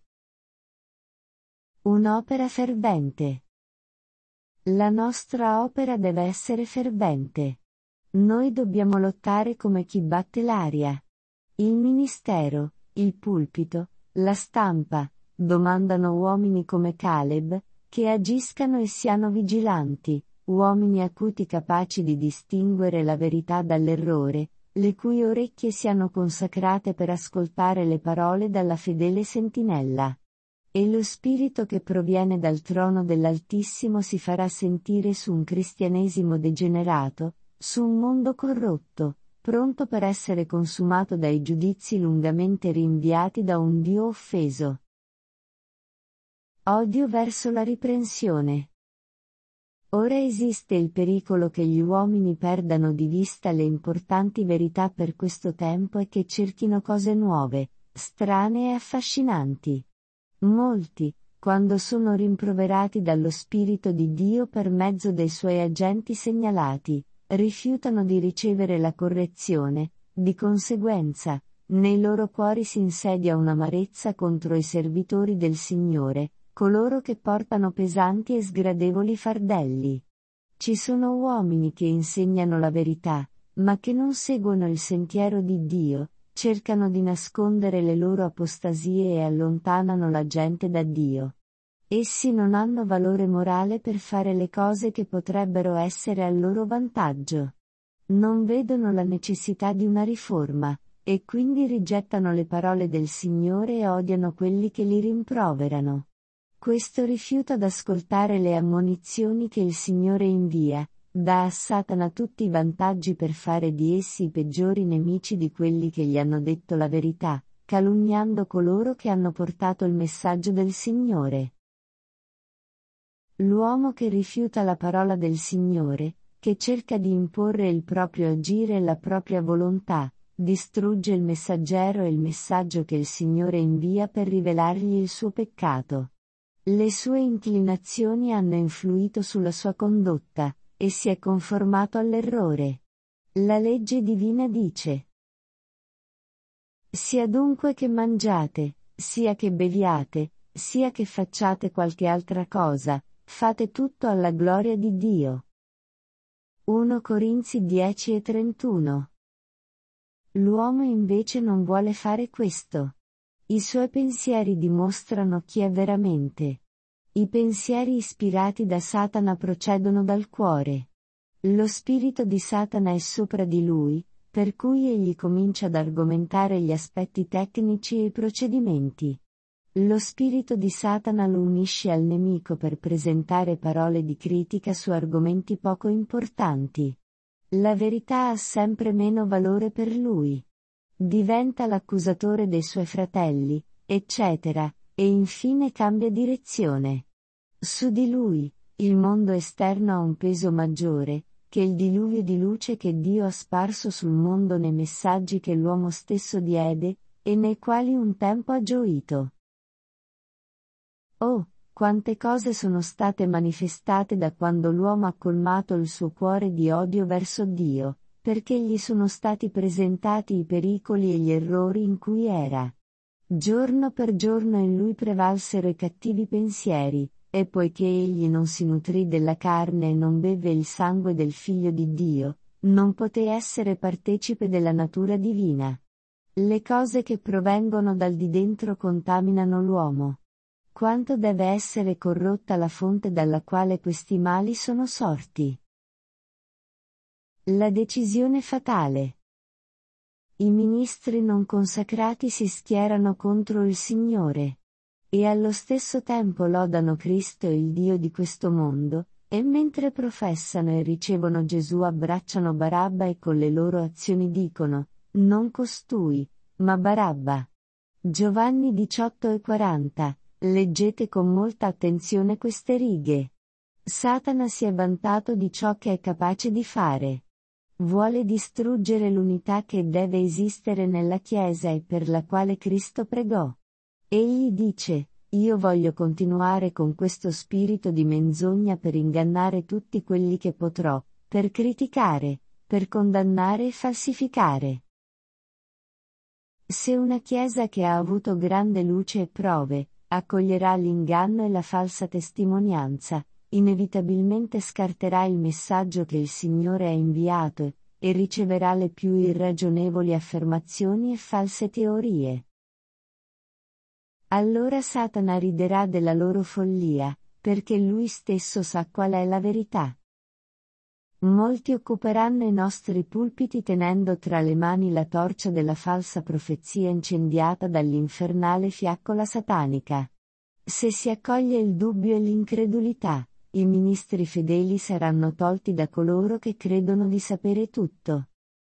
Un'opera fervente. La nostra opera deve essere fervente. Noi dobbiamo lottare come chi batte l'aria. Il ministero, il pulpito, la stampa, domandano uomini come Caleb, che agiscano e siano vigilanti, uomini acuti capaci di distinguere la verità dall'errore, le cui orecchie siano consacrate per ascoltare le parole dalla fedele sentinella. E lo spirito che proviene dal trono dell'Altissimo si farà sentire su un cristianesimo degenerato, su un mondo corrotto, pronto per essere consumato dai giudizi lungamente rinviati da un Dio offeso. Odio verso la riprensione. Ora esiste il pericolo che gli uomini perdano di vista le importanti verità per questo tempo e che cerchino cose nuove, strane e affascinanti. Molti, quando sono rimproverati dallo Spirito di Dio per mezzo dei suoi agenti segnalati, rifiutano di ricevere la correzione, di conseguenza, nei loro cuori si insedia un'amarezza contro i servitori del Signore, coloro che portano pesanti e sgradevoli fardelli. Ci sono uomini che insegnano la verità, ma che non seguono il sentiero di Dio, cercano di nascondere le loro apostasie e allontanano la gente da Dio. Essi non hanno valore morale per fare le cose che potrebbero essere a loro vantaggio. Non vedono la necessità di una riforma, e quindi rigettano le parole del Signore e odiano quelli che li rimproverano. Questo rifiuto ad ascoltare le ammonizioni che il Signore invia, dà a Satana tutti i vantaggi per fare di essi i peggiori nemici di quelli che gli hanno detto la verità, calunniando coloro che hanno portato il messaggio del Signore. L'uomo che rifiuta la parola del Signore, che cerca di imporre il proprio agire e la propria volontà, distrugge il messaggero e il messaggio che il Signore invia per rivelargli il suo peccato. Le sue inclinazioni hanno influito sulla sua condotta, e si è conformato all'errore. La legge divina dice: sia dunque che mangiate, sia che beviate, sia che facciate qualche altra cosa, fate tutto alla gloria di Dio. 1 Corinzi 10:31. L'uomo invece non vuole fare questo. I suoi pensieri dimostrano chi è veramente. I pensieri ispirati da Satana procedono dal cuore. Lo spirito di Satana è sopra di lui, per cui egli comincia ad argomentare gli aspetti tecnici e i procedimenti. Lo spirito di Satana lo unisce al nemico per presentare parole di critica su argomenti poco importanti. La verità ha sempre meno valore per lui. Diventa l'accusatore dei suoi fratelli, eccetera, e infine cambia direzione. Su di lui, il mondo esterno ha un peso maggiore, che il diluvio di luce che Dio ha sparso sul mondo nei messaggi che l'uomo stesso diede, e nei quali un tempo ha gioito. Oh, quante cose sono state manifestate da quando l'uomo ha colmato il suo cuore di odio verso Dio, perché gli sono stati presentati i pericoli e gli errori in cui era. Giorno per giorno in lui prevalsero i cattivi pensieri, e poiché egli non si nutrì della carne e non beve il sangue del Figlio di Dio, non poté essere partecipe della natura divina. Le cose che provengono dal di dentro contaminano l'uomo. Quanto deve essere corrotta la fonte dalla quale questi mali sono sorti? La decisione fatale. I ministri non consacrati si schierano contro il Signore. E allo stesso tempo lodano Cristo il Dio di questo mondo, e mentre professano e ricevono Gesù abbracciano Barabba e con le loro azioni dicono, non costui, ma Barabba. Giovanni 18:40. Leggete con molta attenzione queste righe. Satana si è vantato di ciò che è capace di fare. Vuole distruggere l'unità che deve esistere nella Chiesa e per la quale Cristo pregò. Egli dice, io voglio continuare con questo spirito di menzogna per ingannare tutti quelli che potrò, per criticare, per condannare e falsificare. Se una Chiesa che ha avuto grande luce e prove, accoglierà l'inganno e la falsa testimonianza, inevitabilmente scarterà il messaggio che il Signore ha inviato, e riceverà le più irragionevoli affermazioni e false teorie. Allora Satana riderà della loro follia, perché lui stesso sa qual è la verità. Molti occuperanno i nostri pulpiti tenendo tra le mani la torcia della falsa profezia incendiata dall'infernale fiaccola satanica. Se si accoglie il dubbio e l'incredulità, i ministri fedeli saranno tolti da coloro che credono di sapere tutto.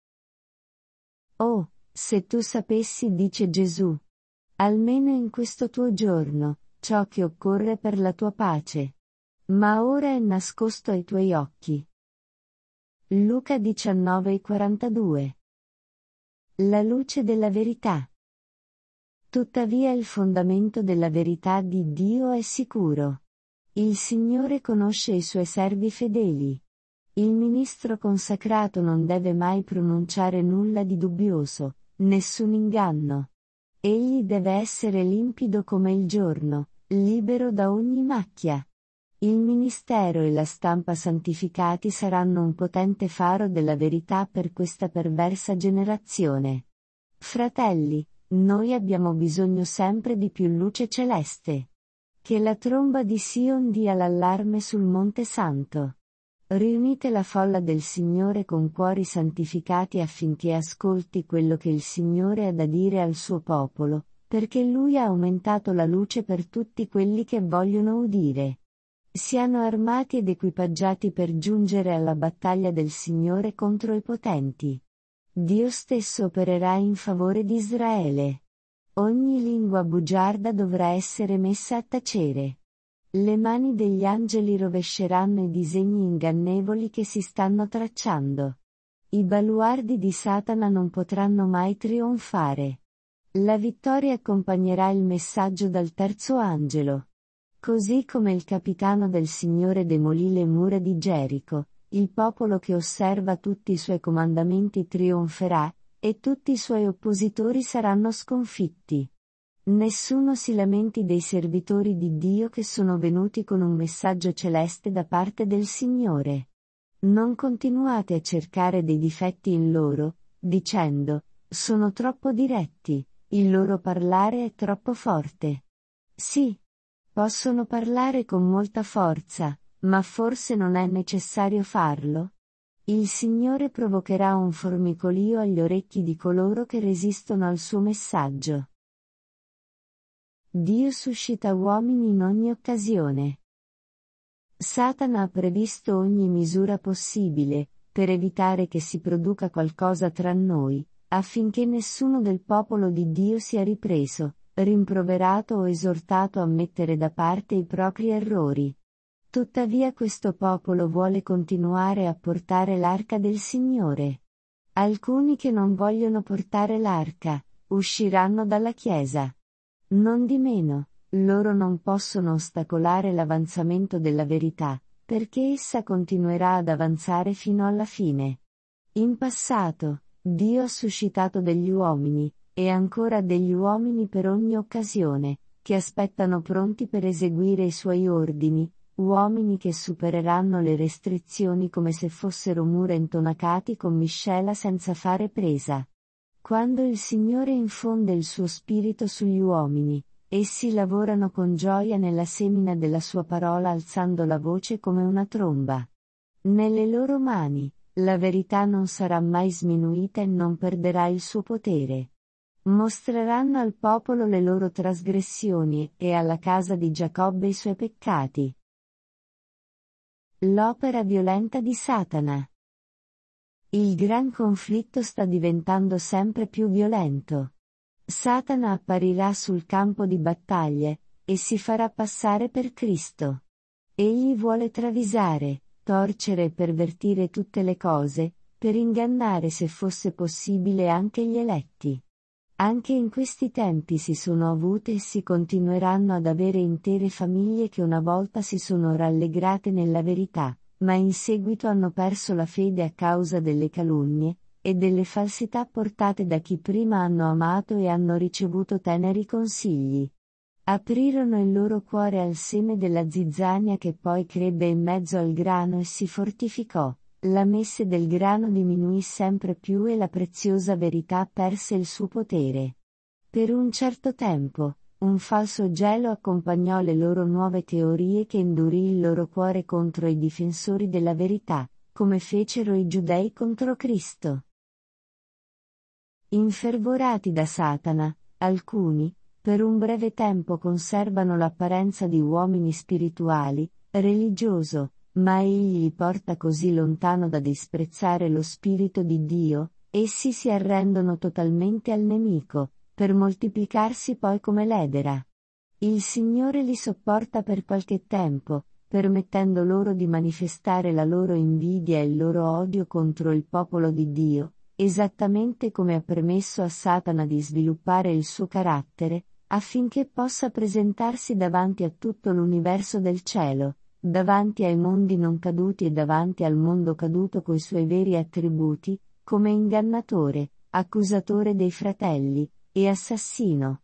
Oh, se tu sapessi, dice Gesù, almeno in questo tuo giorno, ciò che occorre per la tua pace. Ma ora è nascosto ai tuoi occhi. Luca 19:42. La luce della verità. Tuttavia il fondamento della verità di Dio è sicuro. Il Signore conosce i suoi servi fedeli. Il ministro consacrato non deve mai pronunciare nulla di dubbioso, nessun inganno. Egli deve essere limpido come il giorno, libero da ogni macchia. Il ministero e la stampa santificati saranno un potente faro della verità per questa perversa generazione. Fratelli, noi abbiamo bisogno sempre di più luce celeste. Che la tromba di Sion dia l'allarme sul Monte Santo. Riunite la folla del Signore con cuori santificati affinché ascolti quello che il Signore ha da dire al suo popolo, perché Lui ha aumentato la luce per tutti quelli che vogliono udire. Siano armati ed equipaggiati per giungere alla battaglia del Signore contro i potenti. Dio stesso opererà in favore di Israele. Ogni lingua bugiarda dovrà essere messa a tacere. Le mani degli angeli rovesceranno i disegni ingannevoli che si stanno tracciando. I baluardi di Satana non potranno mai trionfare. La vittoria accompagnerà il messaggio dal terzo angelo. Così come il capitano del Signore demolì le mura di Gerico, il popolo che osserva tutti i suoi comandamenti trionferà, e tutti i suoi oppositori saranno sconfitti. Nessuno si lamenti dei servitori di Dio che sono venuti con un messaggio celeste da parte del Signore. Non continuate a cercare dei difetti in loro, dicendo, sono troppo diretti, il loro parlare è troppo forte. Sì. Possono parlare con molta forza, ma forse non è necessario farlo? Il Signore provocherà un formicolio agli orecchi di coloro che resistono al suo messaggio. Dio suscita uomini in ogni occasione. Satana ha previsto ogni misura possibile, per evitare che si produca qualcosa tra noi, affinché nessuno del popolo di Dio sia ripreso, rimproverato o esortato a mettere da parte i propri errori. Tuttavia questo popolo vuole continuare a portare l'arca del Signore. Alcuni che non vogliono portare l'arca, usciranno dalla Chiesa. Nondimeno, loro non possono ostacolare l'avanzamento della verità, perché essa continuerà ad avanzare fino alla fine. In passato, Dio ha suscitato degli uomini, e ancora degli uomini per ogni occasione, che aspettano pronti per eseguire i suoi ordini, uomini che supereranno le restrizioni come se fossero mura intonacati con miscela senza fare presa. Quando il Signore infonde il suo spirito sugli uomini, essi lavorano con gioia nella semina della sua parola alzando la voce come una tromba. Nelle loro mani, la verità non sarà mai sminuita e non perderà il suo potere. Mostreranno al popolo le loro trasgressioni e alla casa di Giacobbe i suoi peccati. L'opera violenta di Satana. Il gran conflitto sta diventando sempre più violento. Satana apparirà sul campo di battaglie, e si farà passare per Cristo. Egli vuole travisare, torcere e pervertire tutte le cose, per ingannare se fosse possibile anche gli eletti. Anche in questi tempi si sono avute e si continueranno ad avere intere famiglie che una volta si sono rallegrate nella verità, ma in seguito hanno perso la fede a causa delle calunnie, e delle falsità portate da chi prima hanno amato e hanno ricevuto teneri consigli. Aprirono il loro cuore al seme della zizzania che poi crebbe in mezzo al grano e si fortificò. La messe del grano diminuì sempre più e la preziosa verità perse il suo potere. Per un certo tempo, un falso gelo accompagnò le loro nuove teorie che indurì il loro cuore contro i difensori della verità, come fecero i giudei contro Cristo. Infervorati da Satana, alcuni, per un breve tempo conservano l'apparenza di uomini spirituali, religioso, ma egli li porta così lontano da disprezzare lo Spirito di Dio, essi si arrendono totalmente al nemico, per moltiplicarsi poi come l'edera. Il Signore li sopporta per qualche tempo, permettendo loro di manifestare la loro invidia e il loro odio contro il popolo di Dio, esattamente come ha permesso a Satana di sviluppare il suo carattere, affinché possa presentarsi davanti a tutto l'universo del cielo, davanti ai mondi non caduti e davanti al mondo caduto coi suoi veri attributi, come ingannatore, accusatore dei fratelli, e assassino.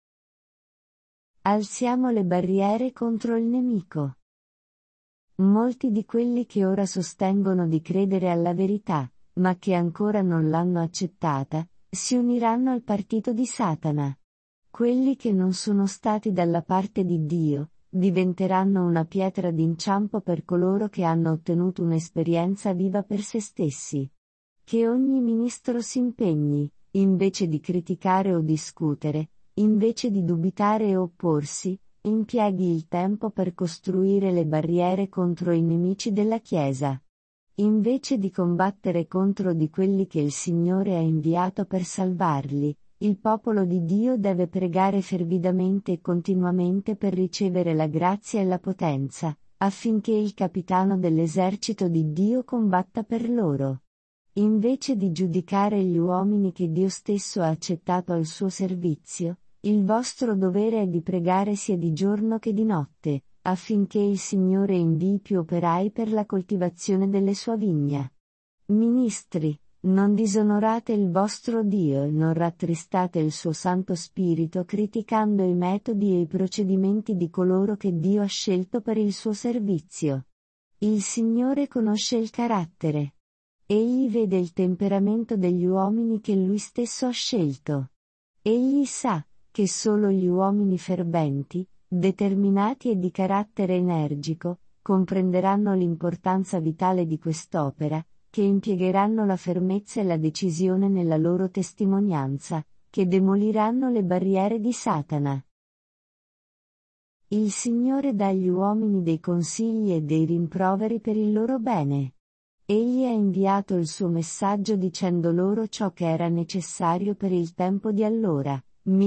Alziamo le barriere contro il nemico. Molti di quelli che ora sostengono di credere alla verità, ma che ancora non l'hanno accettata, si uniranno al partito di Satana. Quelli che non sono stati dalla parte di Dio, diventeranno una pietra d'inciampo per coloro che hanno ottenuto un'esperienza viva per se stessi. Che ogni ministro si impegni, invece di criticare o discutere, invece di dubitare e opporsi, impieghi il tempo per costruire le barriere contro i nemici della Chiesa. Invece di combattere contro di quelli che il Signore ha inviato per salvarli, il popolo di Dio deve pregare fervidamente e continuamente per ricevere la grazia e la potenza, affinché il capitano dell'esercito di Dio combatta per loro. Invece di giudicare gli uomini che Dio stesso ha accettato al suo servizio, il vostro dovere è di pregare sia di giorno che di notte, affinché il Signore invii più operai per la coltivazione delle sue vigna. Ministri, non disonorate il vostro Dio e non rattristate il suo Santo Spirito criticando i metodi e i procedimenti di coloro che Dio ha scelto per il suo servizio. Il Signore conosce il carattere. Egli vede il temperamento degli uomini che Lui stesso ha scelto. Egli sa che solo gli uomini ferventi, determinati e di carattere energico, comprenderanno l'importanza vitale di quest'opera, che impiegheranno la fermezza e la decisione nella loro testimonianza, che demoliranno le barriere di Satana. Il Signore dà agli uomini dei consigli e dei rimproveri per il loro bene. Egli ha inviato il suo messaggio dicendo loro ciò che era necessario per il tempo di allora,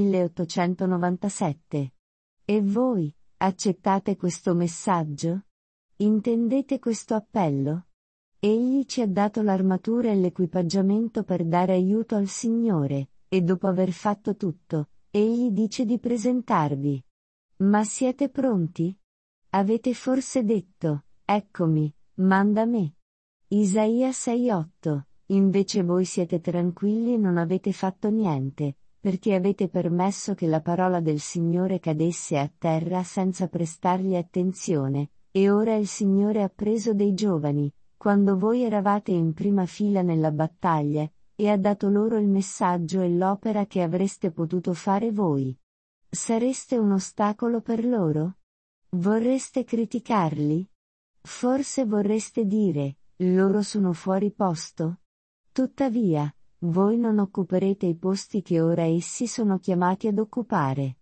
1897. E voi, accettate questo messaggio? Intendete questo appello? Egli ci ha dato l'armatura e l'equipaggiamento per dare aiuto al Signore, e dopo aver fatto tutto, egli dice di presentarvi. Ma siete pronti? Avete forse detto, eccomi, manda me. Isaia 6:8, invece voi siete tranquilli e non avete fatto niente, perché avete permesso che la parola del Signore cadesse a terra senza prestargli attenzione, e ora il Signore ha preso dei giovani, quando voi eravate in prima fila nella battaglia, e ha dato loro il messaggio e l'opera che avreste potuto fare voi. Sareste un ostacolo per loro? Vorreste criticarli? Forse vorreste dire, loro sono fuori posto? Tuttavia, voi non occuperete i posti che ora essi sono chiamati ad occupare.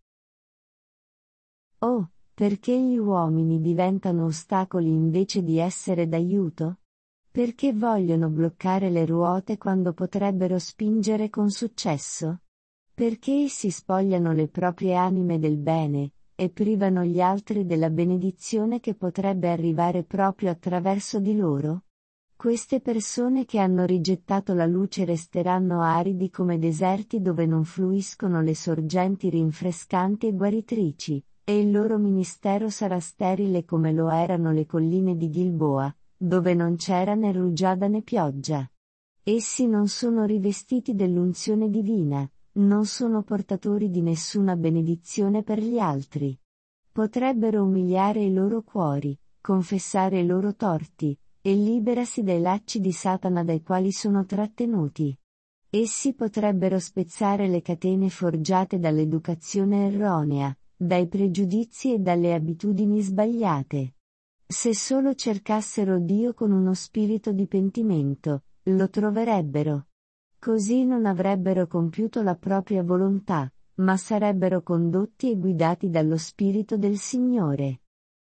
Oh, perché gli uomini diventano ostacoli invece di essere d'aiuto? Perché vogliono bloccare le ruote quando potrebbero spingere con successo? Perché essi spogliano le proprie anime del bene, e privano gli altri della benedizione che potrebbe arrivare proprio attraverso di loro? Queste persone che hanno rigettato la luce resteranno aridi come deserti dove non fluiscono le sorgenti rinfrescanti e guaritrici, e il loro ministero sarà sterile come lo erano le colline di Gilboa, dove non c'era né rugiada né pioggia. Essi non sono rivestiti dell'unzione divina, non sono portatori di nessuna benedizione per gli altri. Potrebbero umiliare i loro cuori, confessare i loro torti, e liberarsi dai lacci di Satana dai quali sono trattenuti. Essi potrebbero spezzare le catene forgiate dall'educazione erronea, dai pregiudizi e dalle abitudini sbagliate. Se solo cercassero Dio con uno spirito di pentimento, lo troverebbero. Così non avrebbero compiuto la propria volontà, ma sarebbero condotti e guidati dallo Spirito del Signore.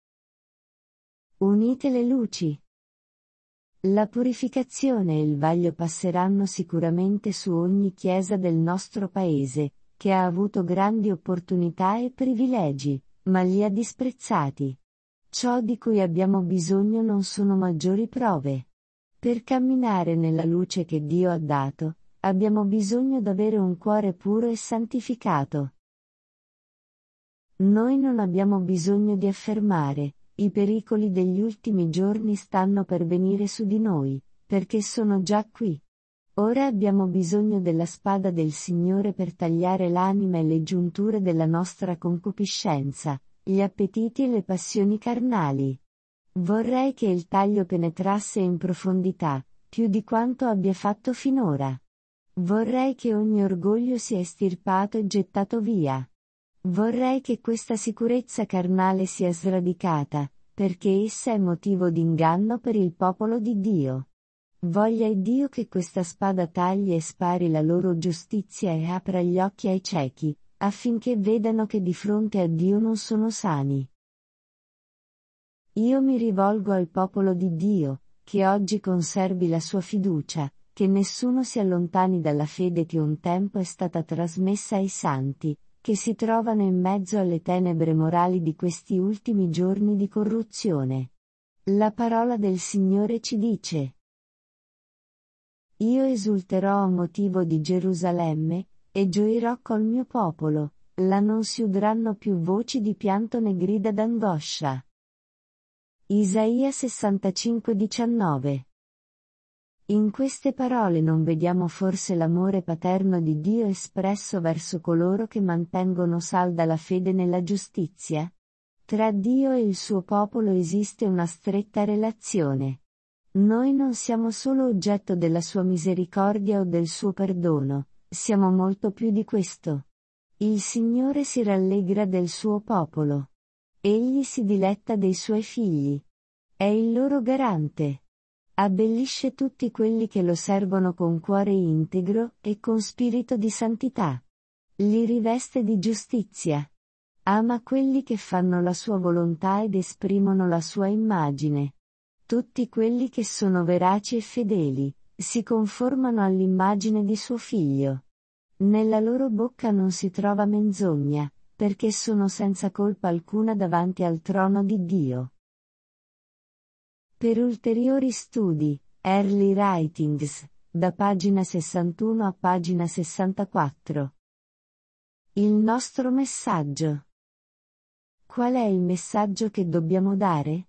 Unite le luci. La purificazione e il vaglio passeranno sicuramente su ogni chiesa del nostro paese, che ha avuto grandi opportunità e privilegi, ma li ha disprezzati. Ciò di cui abbiamo bisogno non sono maggiori prove. Per camminare nella luce che Dio ha dato, abbiamo bisogno d'avere un cuore puro e santificato. Noi non abbiamo bisogno di affermare, I pericoli degli ultimi giorni stanno per venire su di noi, perché sono già qui. Ora abbiamo bisogno della spada del Signore per tagliare l'anima e le giunture della nostra concupiscenza, gli appetiti e le passioni carnali. Vorrei che il taglio penetrasse in profondità, più di quanto abbia fatto finora. Vorrei che ogni orgoglio sia estirpato e gettato via. Vorrei che questa sicurezza carnale sia sradicata, perché essa è motivo di inganno per il popolo di Dio. Voglia Dio che questa spada tagli e spari la loro giustizia e apra gli occhi ai ciechi, affinché vedano che di fronte a Dio non sono sani. Io mi rivolgo al popolo di Dio, che oggi conservi la sua fiducia, che nessuno si allontani dalla fede che un tempo è stata trasmessa ai santi, che si trovano in mezzo alle tenebre morali di questi ultimi giorni di corruzione. La parola del Signore ci dice: Io esulterò a motivo di Gerusalemme, e gioirò col mio popolo, là non si udranno più voci di pianto né grida d'angoscia. Isaia 65:19. In queste parole non vediamo forse l'amore paterno di Dio espresso verso coloro che mantengono salda la fede nella giustizia? Tra Dio e il suo popolo esiste una stretta relazione. Noi non siamo solo oggetto della sua misericordia o del suo perdono, siamo molto più di questo. Il Signore si rallegra del suo popolo. Egli si diletta dei suoi figli. È il loro garante. Abbellisce tutti quelli che lo servono con cuore integro e con spirito di santità. Li riveste di giustizia. Ama quelli che fanno la sua volontà ed esprimono la sua immagine. Tutti quelli che sono veraci e fedeli, si conformano all'immagine di suo figlio. Nella loro bocca non si trova menzogna, perché sono senza colpa alcuna davanti al trono di Dio. Per ulteriori studi, Early Writings, da pagina 61 a pagina 64. Il nostro messaggio. Qual è il messaggio che dobbiamo dare?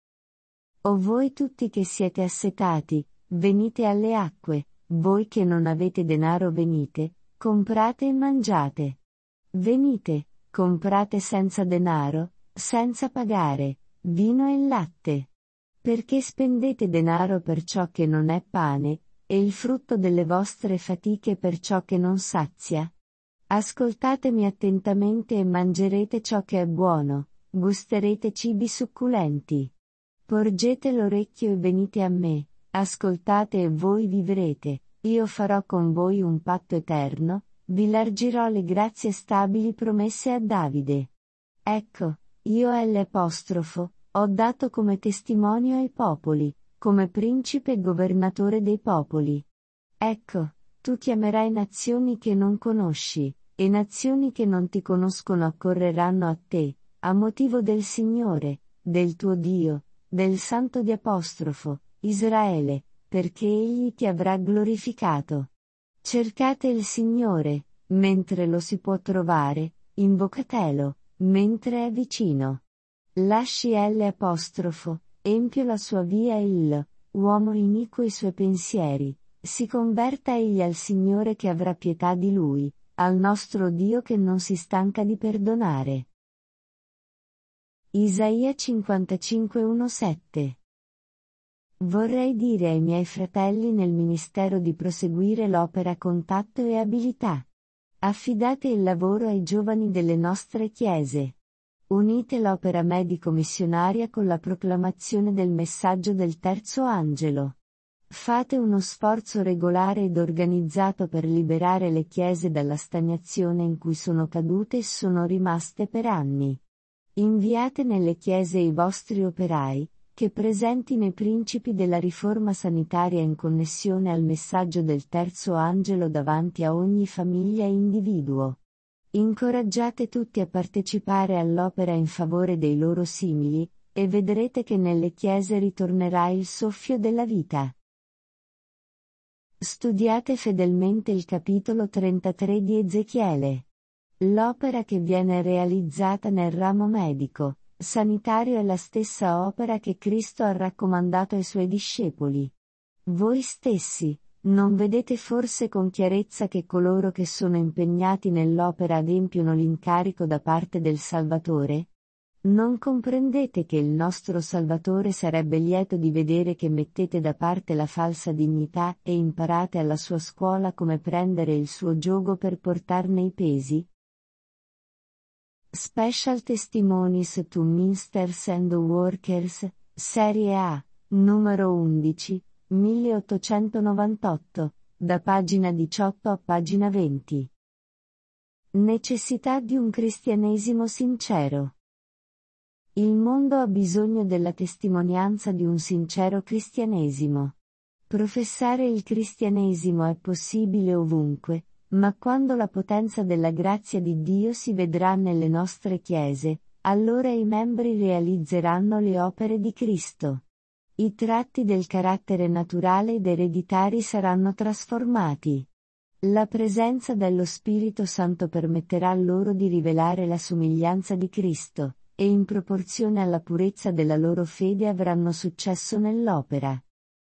O voi tutti che siete assetati, venite alle acque, voi che non avete denaro venite, comprate e mangiate. Venite, comprate senza denaro, senza pagare, vino e latte. Perché spendete denaro per ciò che non è pane, e il frutto delle vostre fatiche per ciò che non sazia? Ascoltatemi attentamente e mangerete ciò che è buono, gusterete cibi succulenti. Porgete l'orecchio e venite a me, ascoltate e voi vivrete, io farò con voi un patto eterno, vi largirò le grazie stabili promesse a Davide. Ecco, io l'apostrofo, ho dato come testimonio ai popoli, come principe e governatore dei popoli. Ecco, tu chiamerai nazioni che non conosci, e nazioni che non ti conoscono accorreranno a te, a motivo del Signore, del tuo Dio, del Santo di apostrofo, Israele, perché Egli ti avrà glorificato. Cercate il Signore, mentre lo si può trovare, invocatelo, mentre è vicino. Lasci l'apostrofo, empio la sua via e uomo iniquo i suoi pensieri, si converta egli al Signore che avrà pietà di lui, al nostro Dio che non si stanca di perdonare. Isaia 55:1-7. Vorrei dire ai miei fratelli nel ministero di proseguire l'opera con tatto e abilità. Affidate il lavoro ai giovani delle nostre chiese. Unite l'opera medico-missionaria con la proclamazione del messaggio del terzo angelo. Fate uno sforzo regolare ed organizzato per liberare le chiese dalla stagnazione in cui sono cadute e sono rimaste per anni. Inviate nelle chiese i vostri operai, che presentino i principi della riforma sanitaria in connessione al messaggio del terzo angelo davanti a ogni famiglia e individuo. Incoraggiate tutti a partecipare all'opera in favore dei loro simili, e vedrete che nelle chiese ritornerà il soffio della vita. Studiate fedelmente il capitolo 33 di Ezechiele. L'opera che viene realizzata nel ramo medico, sanitario è la stessa opera che Cristo ha raccomandato ai suoi discepoli. Voi stessi, non vedete forse con chiarezza che coloro che sono impegnati nell'opera adempiono l'incarico da parte del Salvatore? Non comprendete che il nostro Salvatore sarebbe lieto di vedere che mettete da parte la falsa dignità e imparate alla sua scuola come prendere il suo giogo per portarne i pesi? Special Testimonies to Ministers and Workers, Serie A, numero 11, 1898, da pagina 18 a pagina 20. Necessità di un cristianesimo sincero. Il mondo ha bisogno della testimonianza di un sincero cristianesimo. Professare il cristianesimo è possibile ovunque, ma quando la potenza della grazia di Dio si vedrà nelle nostre chiese, allora i membri realizzeranno le opere di Cristo. I tratti del carattere naturale ed ereditari saranno trasformati. La presenza dello Spirito Santo permetterà loro di rivelare la somiglianza di Cristo, e in proporzione alla purezza della loro fede avranno successo nell'opera.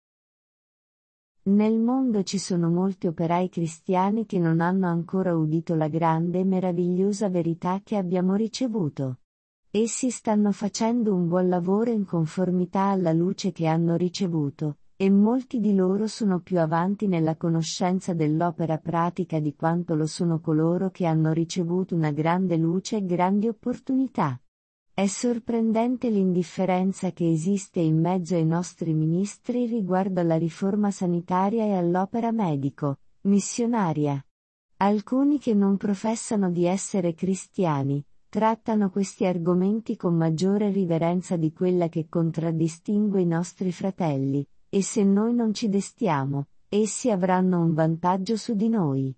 Nel mondo ci sono molti operai cristiani che non hanno ancora udito la grande e meravigliosa verità che abbiamo ricevuto. Essi stanno facendo un buon lavoro in conformità alla luce che hanno ricevuto, e molti di loro sono più avanti nella conoscenza dell'opera pratica di quanto lo sono coloro che hanno ricevuto una grande luce e grandi opportunità. È sorprendente l'indifferenza che esiste in mezzo ai nostri ministri riguardo alla riforma sanitaria e all'opera missionaria. Alcuni che non professano di essere cristiani, trattano questi argomenti con maggiore riverenza di quella che contraddistingue i nostri fratelli, e se noi non ci destiamo, essi avranno un vantaggio su di noi.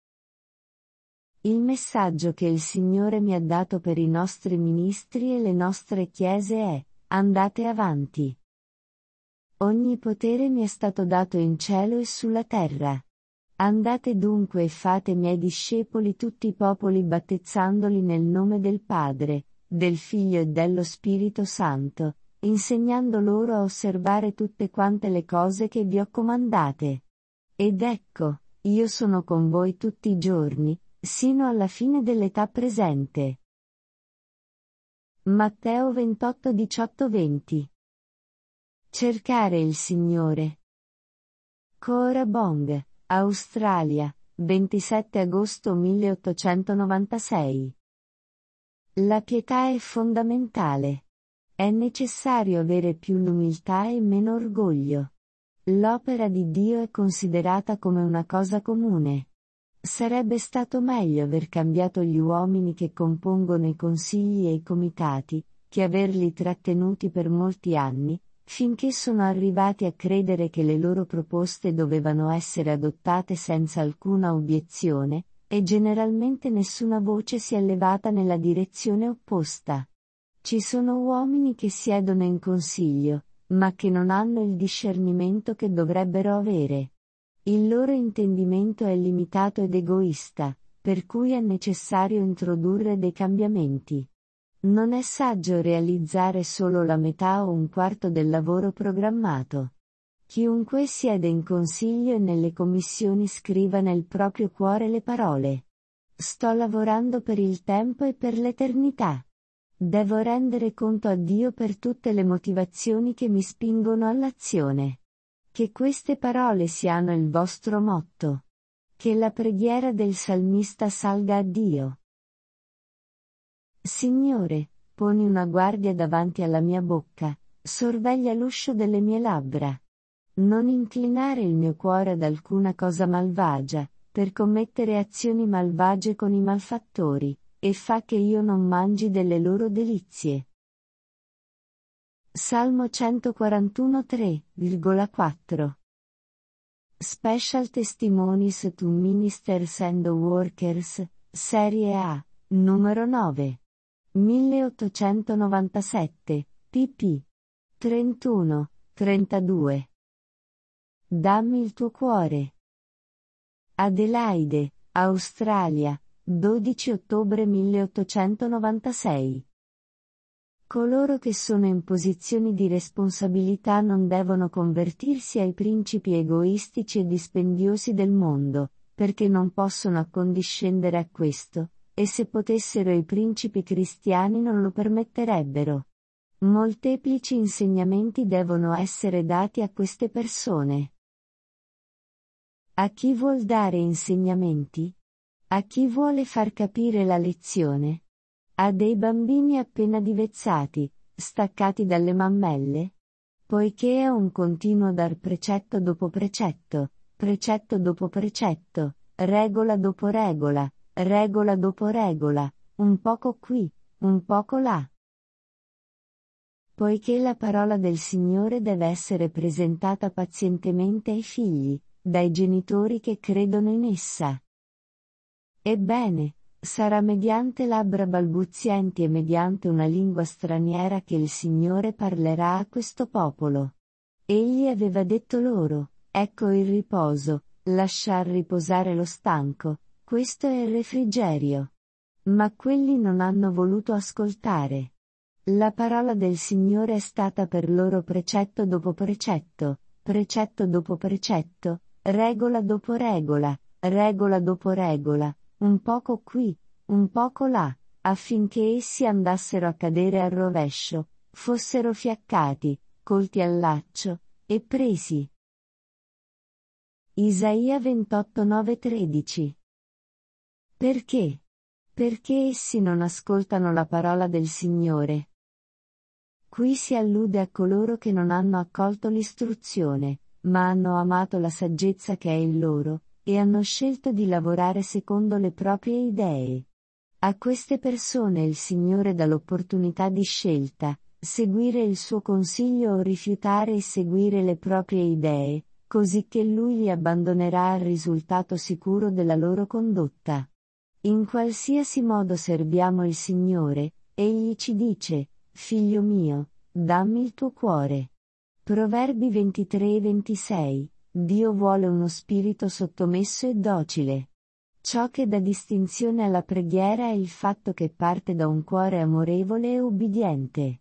Il messaggio che il Signore mi ha dato per i nostri ministri e le nostre chiese è: andate avanti. Ogni potere mi è stato dato in cielo e sulla terra. Andate dunque e fate miei discepoli tutti i popoli battezzandoli nel nome del Padre, del Figlio e dello Spirito Santo, insegnando loro a osservare tutte quante le cose che vi ho comandate. Ed ecco, io sono con voi tutti i giorni, sino alla fine dell'età presente. Matteo 28, 18, 20. Cercare il Signore. Cora Bong, Australia, 27 agosto 1896. La pietà è fondamentale. È necessario avere più l'umiltà e meno orgoglio. L'opera di Dio è considerata come una cosa comune. Sarebbe stato meglio aver cambiato gli uomini che compongono i consigli e i comitati, che averli trattenuti per molti anni, finché sono arrivati a credere che le loro proposte dovevano essere adottate senza alcuna obiezione, e generalmente nessuna voce si è levata nella direzione opposta. Ci sono uomini che siedono in consiglio, ma che non hanno il discernimento che dovrebbero avere. Il loro intendimento è limitato ed egoista, per cui è necessario introdurre dei cambiamenti. Non è saggio realizzare solo la metà o un quarto del lavoro programmato. Chiunque siede in consiglio e nelle commissioni scriva nel proprio cuore le parole: sto lavorando per il tempo e per l'eternità. Devo rendere conto a Dio per tutte le motivazioni che mi spingono all'azione. Che queste parole siano il vostro motto. Che la preghiera del salmista salga a Dio. Signore, poni una guardia davanti alla mia bocca, sorveglia l'uscio delle mie labbra. Non inclinare il mio cuore ad alcuna cosa malvagia, per commettere azioni malvagie con i malfattori, e fa che io non mangi delle loro delizie. Salmo 141 3,4. Special Testimonies to Ministers and Workers, Serie A, numero 9. 1897, pp. 31, 32. Dammi il tuo cuore. Adelaide, Australia, 12 ottobre 1896. Coloro che sono in posizioni di responsabilità non devono convertirsi ai principi egoistici e dispendiosi del mondo, perché non possono accondiscendere a questo, e se potessero i principi cristiani non lo permetterebbero. Molteplici insegnamenti devono essere dati a queste persone. A chi vuol dare insegnamenti? A chi vuole far capire la lezione? A dei bambini appena divezzati, staccati dalle mammelle? Poiché è un continuo dar precetto dopo precetto dopo precetto, regola dopo regola dopo regola, un poco qui, un poco là. Poiché la parola del Signore deve essere presentata pazientemente ai figli, dai genitori che credono in essa. Ebbene, sarà mediante labbra balbuzienti e mediante una lingua straniera che il Signore parlerà a questo popolo. Egli aveva detto loro, ecco il riposo, lasciar riposare lo stanco, questo è il refrigerio. Ma quelli non hanno voluto ascoltare. La parola del Signore è stata per loro precetto dopo precetto dopo precetto, regola dopo regola dopo regola, un poco qui, un poco là, affinché essi andassero a cadere al rovescio, fossero fiaccati, colti al laccio, e presi. Isaia 28, 9-13. Perché? Perché essi non ascoltano la parola del Signore. Qui si allude a coloro che non hanno accolto l'istruzione, ma hanno amato la saggezza che è in loro, e hanno scelto di lavorare secondo le proprie idee. A queste persone il Signore dà l'opportunità di scelta, seguire il suo consiglio o rifiutare e seguire le proprie idee, così che Lui li abbandonerà al risultato sicuro della loro condotta. In qualsiasi modo serviamo il Signore, Egli ci dice, Figlio mio, dammi il tuo cuore. Proverbi 23-26, Dio vuole uno spirito sottomesso e docile. Ciò che dà distinzione alla preghiera è il fatto che parte da un cuore amorevole e ubbidiente.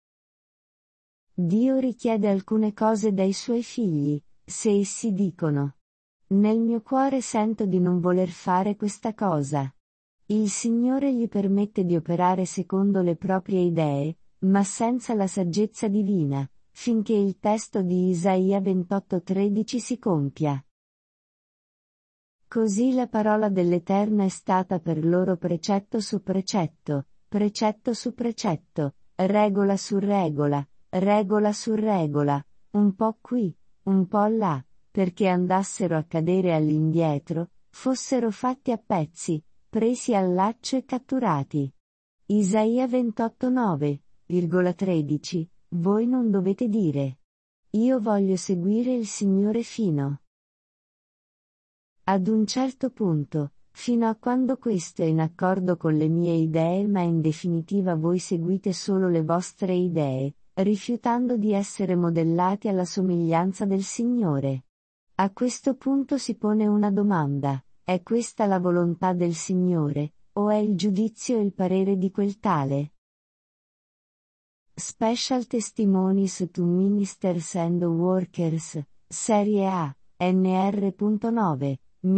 Dio richiede alcune cose dai suoi figli, se essi dicono: nel mio cuore sento di non voler fare questa cosa. Il Signore gli permette di operare secondo le proprie idee, ma senza la saggezza divina, finché il testo di Isaia 28:13 si compia. Così la parola dell'Eterno è stata per loro precetto su precetto su precetto, regola su regola su regola, un po' qui, un po' là, perché andassero a cadere all'indietro, fossero fatti a pezzi, presi al laccio e catturati. Isaia 28:9,13, voi non dovete dire: io voglio seguire il Signore fino ad un certo punto, fino a quando questo è in accordo con le mie idee, ma in definitiva voi seguite solo le vostre idee, rifiutando di essere modellati alla somiglianza del Signore. A questo punto si pone una domanda: è questa la volontà del Signore, o è il giudizio e il parere di quel tale? Special Testimonies to Ministers and Workers, Serie A, NR.9,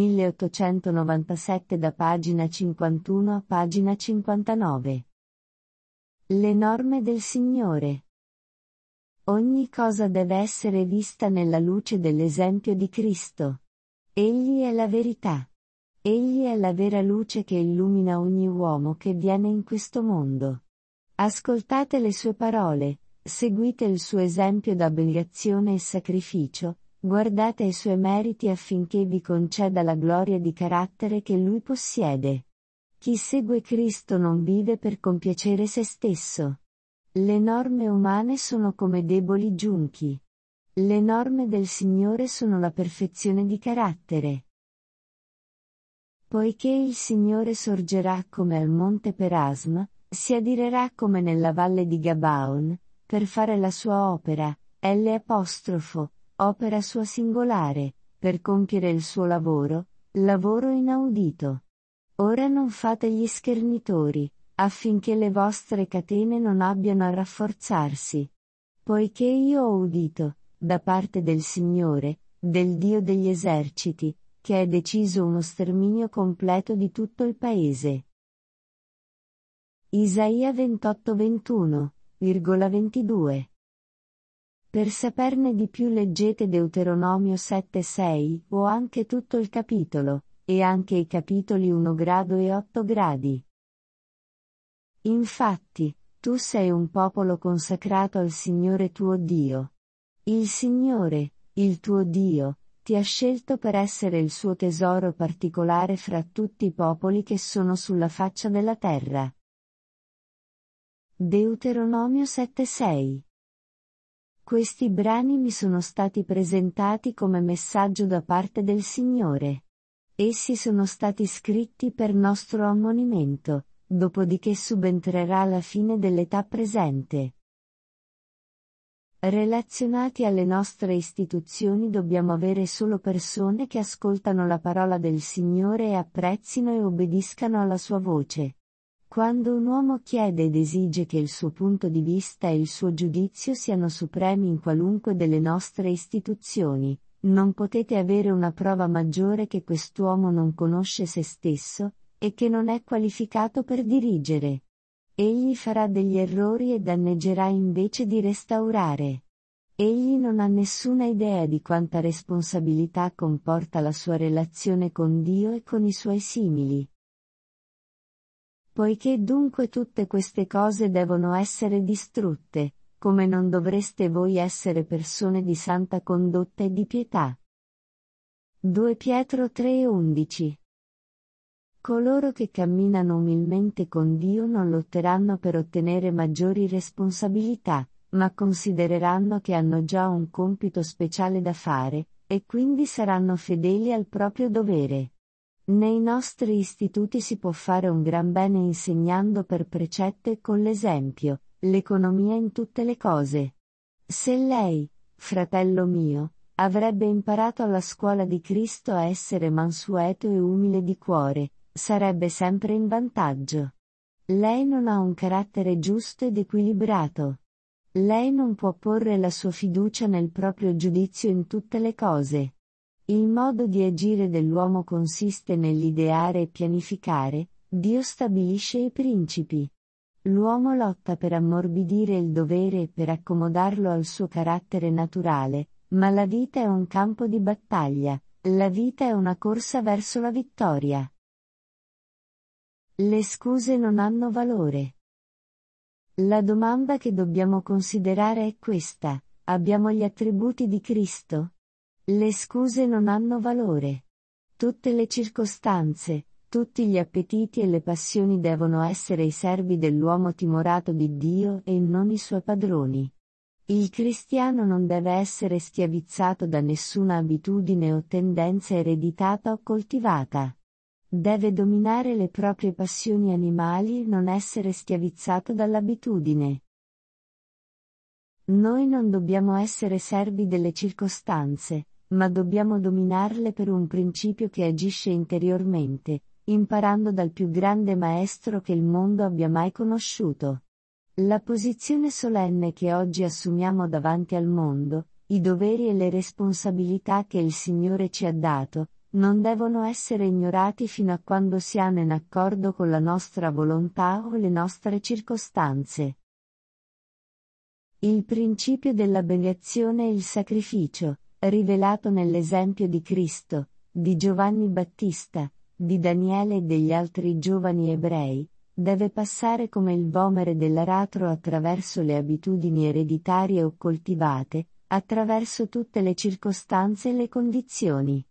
1897 da pagina 51 a pagina 59. Le norme del Signore. Ogni cosa deve essere vista nella luce dell'esempio di Cristo. Egli è la verità. Egli è la vera luce che illumina ogni uomo che viene in questo mondo. Ascoltate le sue parole, seguite il suo esempio d'abnegazione e sacrificio, guardate ai suoi meriti affinché vi conceda la gloria di carattere che lui possiede. Chi segue Cristo non vive per compiacere se stesso. Le norme umane sono come deboli giunchi. Le norme del Signore sono la perfezione di carattere. Poiché il Signore sorgerà come al monte Perasma, si adirerà come nella valle di Gabaon, per fare la sua opera, opera sua singolare, per compiere il suo lavoro, lavoro inaudito. Ora non fate gli schernitori, affinché le vostre catene non abbiano a rafforzarsi. Poiché io ho udito, da parte del Signore, del Dio degli eserciti, che è deciso uno sterminio completo di tutto il paese. Isaia 28:21,22. Per saperne di più leggete Deuteronomio 7:6, o anche tutto il capitolo, e anche i capitoli 1 grado e 8 gradi. Infatti, tu sei un popolo consacrato al Signore tuo Dio. Il Signore, il tuo Dio, ti ha scelto per essere il suo tesoro particolare fra tutti i popoli che sono sulla faccia della terra. Deuteronomio 7:6. Questi brani mi sono stati presentati come messaggio da parte del Signore. Essi sono stati scritti per nostro ammonimento, dopodiché subentrerà la fine dell'età presente. Relazionati alle nostre istituzioni dobbiamo avere solo persone che ascoltano la parola del Signore e apprezzino e obbediscano alla sua voce. Quando un uomo chiede ed esige che il suo punto di vista e il suo giudizio siano supremi in qualunque delle nostre istituzioni, non potete avere una prova maggiore che quest'uomo non conosce se stesso, e che non è qualificato per dirigere. Egli farà degli errori e danneggerà invece di restaurare. Egli non ha nessuna idea di quanta responsabilità comporta la sua relazione con Dio e con i suoi simili. Poiché dunque tutte queste cose devono essere distrutte, come non dovreste voi essere persone di santa condotta e di pietà. 2 Pietro 3:11. Coloro che camminano umilmente con Dio non lotteranno per ottenere maggiori responsabilità, ma considereranno che hanno già un compito speciale da fare, e quindi saranno fedeli al proprio dovere. Nei nostri istituti si può fare un gran bene insegnando per precetto e con l'esempio, l'economia in tutte le cose. Se lei, fratello mio, avrebbe imparato alla scuola di Cristo a essere mansueto e umile di cuore, sarebbe sempre in vantaggio. Lei non ha un carattere giusto ed equilibrato. Lei non può porre la sua fiducia nel proprio giudizio in tutte le cose. Il modo di agire dell'uomo consiste nell'ideare e pianificare, Dio stabilisce i principi. L'uomo lotta per ammorbidire il dovere e per accomodarlo al suo carattere naturale, ma la vita è un campo di battaglia, la vita è una corsa verso la vittoria. Le scuse non hanno valore. La domanda che dobbiamo considerare è questa: abbiamo gli attributi di Cristo? Le scuse non hanno valore. Tutte le circostanze, tutti gli appetiti e le passioni devono essere i servi dell'uomo timorato di Dio e non i suoi padroni. Il cristiano non deve essere schiavizzato da nessuna abitudine o tendenza ereditata o coltivata. Deve dominare le proprie passioni animali e non essere schiavizzato dall'abitudine. Noi non dobbiamo essere servi delle circostanze, ma dobbiamo dominarle per un principio che agisce interiormente, imparando dal più grande maestro che il mondo abbia mai conosciuto. La posizione solenne che oggi assumiamo davanti al mondo, i doveri e le responsabilità che il Signore ci ha dato, non devono essere ignorati fino a quando siano in accordo con la nostra volontà o le nostre circostanze. Il principio dell'abnegazione e il sacrificio, rivelato nell'esempio di Cristo, di Giovanni Battista, di Daniele e degli altri giovani ebrei, deve passare come il vomere dell'aratro attraverso le abitudini ereditarie o coltivate, attraverso tutte le circostanze e le condizioni.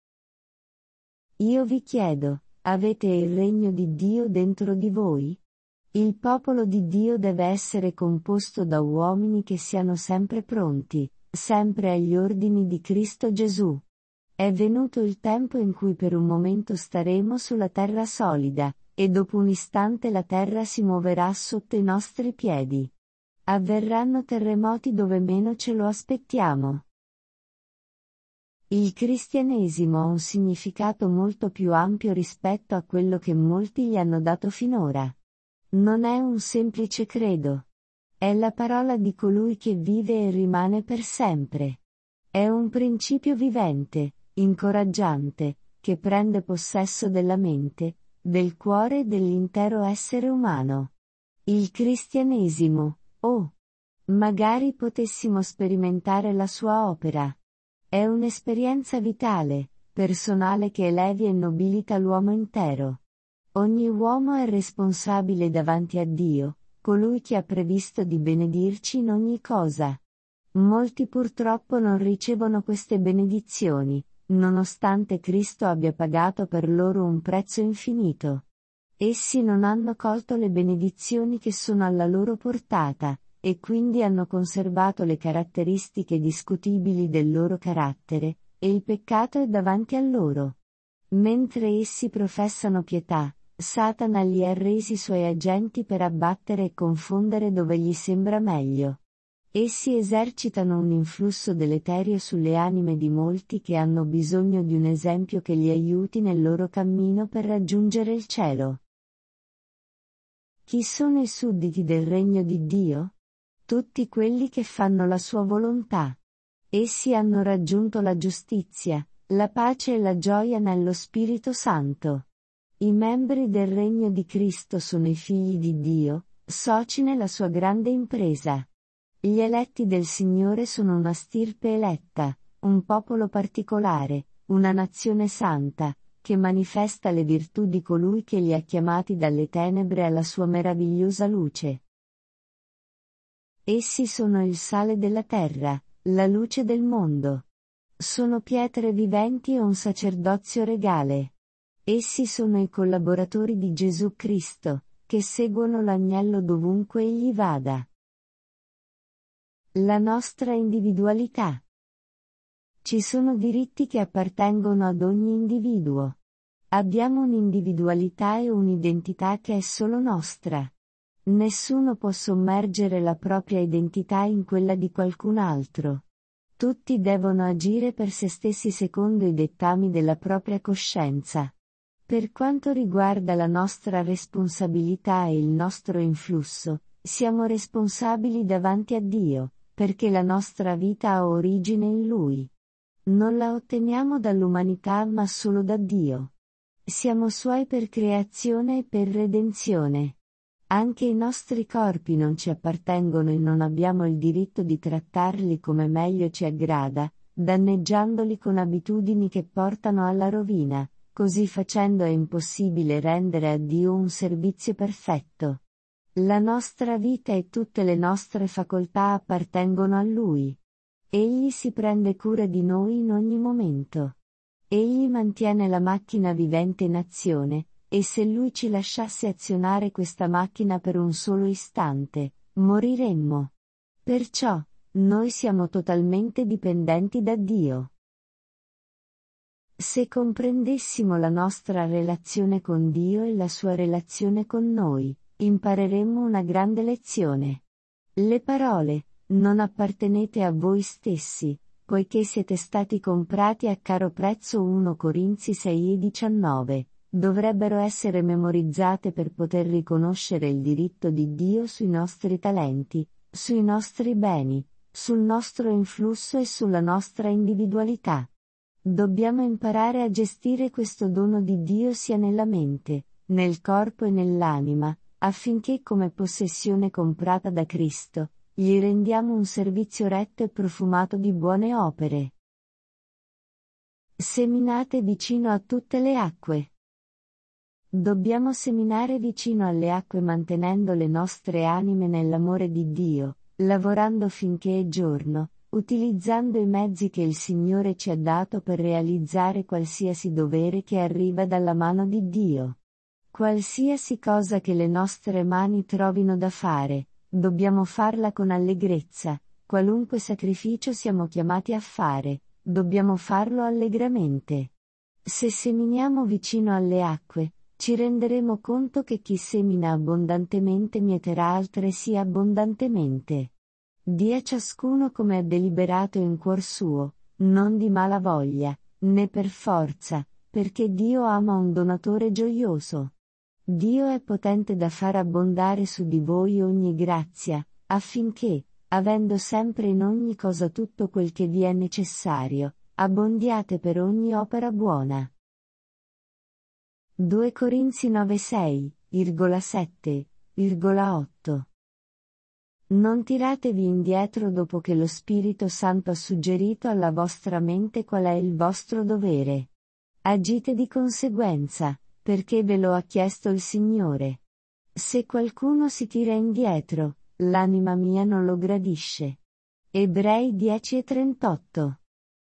Io vi chiedo, avete il regno di Dio dentro di voi? Il popolo di Dio deve essere composto da uomini che siano sempre pronti, sempre agli ordini di Cristo Gesù. È venuto il tempo in cui per un momento staremo sulla terra solida, e dopo un istante la terra si muoverà sotto i nostri piedi. Avverranno terremoti dove meno ce lo aspettiamo. Il cristianesimo ha un significato molto più ampio rispetto a quello che molti gli hanno dato finora. Non è un semplice credo. È la parola di colui che vive e rimane per sempre. È un principio vivente, incoraggiante, che prende possesso della mente, del cuore e dell'intero essere umano. Il cristianesimo, oh! Magari potessimo sperimentare la sua opera. È un'esperienza vitale, personale che elevi e nobilita l'uomo intero. Ogni uomo è responsabile davanti a Dio, colui che ha previsto di benedirci in ogni cosa. Molti purtroppo non ricevono queste benedizioni, nonostante Cristo abbia pagato per loro un prezzo infinito. Essi non hanno colto le benedizioni che sono alla loro portata, e quindi hanno conservato le caratteristiche discutibili del loro carattere, e il peccato è davanti a loro. Mentre essi professano pietà, Satana li ha resi suoi agenti per abbattere e confondere dove gli sembra meglio. Essi esercitano un influsso deleterio sulle anime di molti che hanno bisogno di un esempio che li aiuti nel loro cammino per raggiungere il cielo. Chi sono i sudditi del regno di Dio? Tutti quelli che fanno la sua volontà. Essi hanno raggiunto la giustizia, la pace e la gioia nello Spirito Santo. I membri del regno di Cristo sono i figli di Dio, soci nella sua grande impresa. Gli eletti del Signore sono una stirpe eletta, un popolo particolare, una nazione santa, che manifesta le virtù di colui che li ha chiamati dalle tenebre alla sua meravigliosa luce. Essi sono il sale della terra, la luce del mondo. Sono pietre viventi e un sacerdozio regale. Essi sono i collaboratori di Gesù Cristo, che seguono l'agnello dovunque egli vada. La nostra individualità. Ci sono diritti che appartengono ad ogni individuo. Abbiamo un'individualità e un'identità che è solo nostra. Nessuno può sommergere la propria identità in quella di qualcun altro. Tutti devono agire per se stessi secondo i dettami della propria coscienza. Per quanto riguarda la nostra responsabilità e il nostro influsso, siamo responsabili davanti a Dio, perché la nostra vita ha origine in Lui. Non la otteniamo dall'umanità ma solo da Dio. Siamo Suoi per creazione e per redenzione. Anche i nostri corpi non ci appartengono e non abbiamo il diritto di trattarli come meglio ci aggrada, danneggiandoli con abitudini che portano alla rovina, così facendo è impossibile rendere a Dio un servizio perfetto. La nostra vita e tutte le nostre facoltà appartengono a Lui. Egli si prende cura di noi in ogni momento. Egli mantiene la macchina vivente in azione, e se Lui ci lasciasse azionare questa macchina per un solo istante, moriremmo. Perciò, noi siamo totalmente dipendenti da Dio. Se comprendessimo la nostra relazione con Dio e la sua relazione con noi, impareremmo una grande lezione. Le parole, non appartenete a voi stessi, poiché siete stati comprati a caro prezzo 1 Corinzi 6:19, dovrebbero essere memorizzate per poter riconoscere il diritto di Dio sui nostri talenti, sui nostri beni, sul nostro influsso e sulla nostra individualità. Dobbiamo imparare a gestire questo dono di Dio sia nella mente, nel corpo e nell'anima, affinché come possessione comprata da Cristo, gli rendiamo un servizio retto e profumato di buone opere. Seminate vicino a tutte le acque. Dobbiamo seminare vicino alle acque mantenendo le nostre anime nell'amore di Dio, lavorando finché è giorno, utilizzando i mezzi che il Signore ci ha dato per realizzare qualsiasi dovere che arriva dalla mano di Dio. Qualsiasi cosa che le nostre mani trovino da fare, dobbiamo farla con allegrezza, qualunque sacrificio siamo chiamati a fare, dobbiamo farlo allegramente. Se seminiamo vicino alle acque, ci renderemo conto che chi semina abbondantemente mieterà altresì abbondantemente. Dia ciascuno come ha deliberato in cuor suo, non di mala voglia, né per forza, perché Dio ama un donatore gioioso. Dio è potente da far abbondare su di voi ogni grazia, affinché, avendo sempre in ogni cosa tutto quel che vi è necessario, abbondiate per ogni opera buona. 2 Corinzi 9:6,7,8 Non tiratevi indietro dopo che lo Spirito Santo ha suggerito alla vostra mente qual è il vostro dovere. Agite di conseguenza, perché ve lo ha chiesto il Signore. Se qualcuno si tira indietro, l'anima mia non lo gradisce. Ebrei 10:38.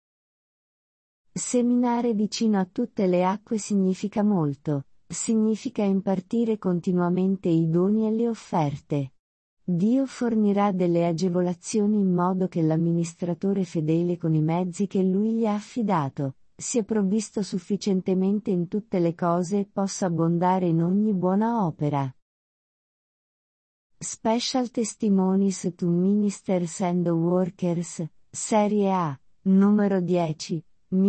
Seminare vicino a tutte le acque significa molto, significa impartire continuamente i doni e le offerte. Dio fornirà delle agevolazioni in modo che l'amministratore fedele con i mezzi che Lui gli ha affidato, sia provvisto sufficientemente in tutte le cose e possa abbondare in ogni buona opera. Special Testimonies to Ministers and Workers, Serie A, numero 10,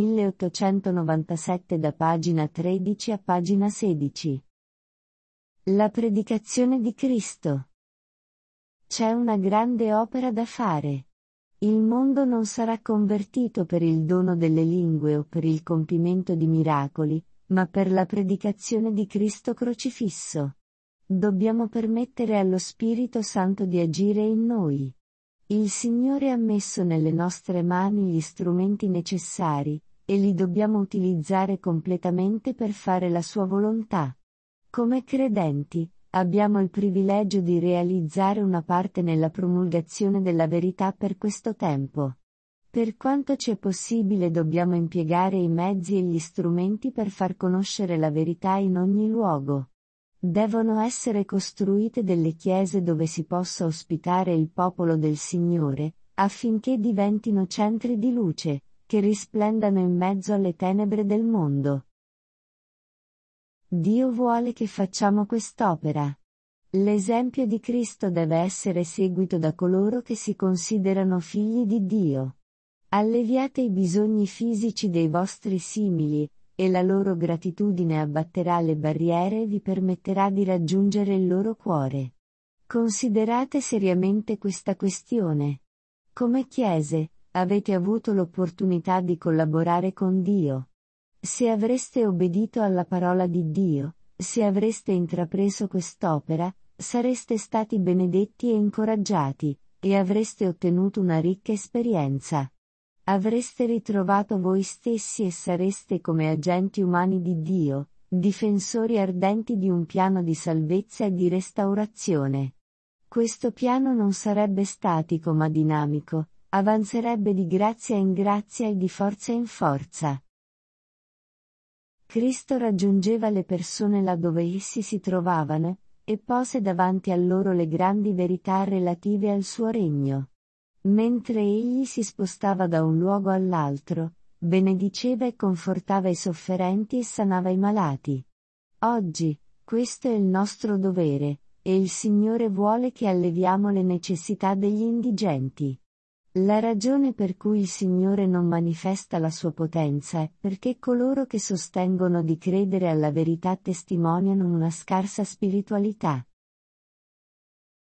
1897 da pagina 13 a pagina 16. La predicazione di Cristo. C'è una grande opera da fare. Il mondo non sarà convertito per il dono delle lingue o per il compimento di miracoli, ma per la predicazione di Cristo crocifisso. Dobbiamo permettere allo Spirito Santo di agire in noi. Il Signore ha messo nelle nostre mani gli strumenti necessari, e li dobbiamo utilizzare completamente per fare la sua volontà. Come credenti, abbiamo il privilegio di realizzare una parte nella promulgazione della verità per questo tempo. Per quanto ci è possibile dobbiamo impiegare i mezzi e gli strumenti per far conoscere la verità in ogni luogo. Devono essere costruite delle chiese dove si possa ospitare il popolo del Signore, affinché diventino centri di luce, che risplendano in mezzo alle tenebre del mondo. Dio vuole che facciamo quest'opera. L'esempio di Cristo deve essere seguito da coloro che si considerano figli di Dio. Alleviate i bisogni fisici dei vostri simili, e la loro gratitudine abbatterà le barriere e vi permetterà di raggiungere il loro cuore. Considerate seriamente questa questione. Come Chiese, avete avuto l'opportunità di collaborare con Dio. Se avreste obbedito alla parola di Dio, se avreste intrapreso quest'opera, sareste stati benedetti e incoraggiati, e avreste ottenuto una ricca esperienza. Avreste ritrovato voi stessi e sareste come agenti umani di Dio, difensori ardenti di un piano di salvezza e di restaurazione. Questo piano non sarebbe statico ma dinamico, avanzerebbe di grazia in grazia e di forza in forza. Cristo raggiungeva le persone là dove essi si trovavano, e pose davanti a loro le grandi verità relative al suo regno. Mentre egli si spostava da un luogo all'altro, benediceva e confortava i sofferenti e sanava i malati. Oggi, questo è il nostro dovere, e il Signore vuole che alleviamo le necessità degli indigenti. La ragione per cui il Signore non manifesta la sua potenza è perché coloro che sostengono di credere alla verità testimoniano una scarsa spiritualità.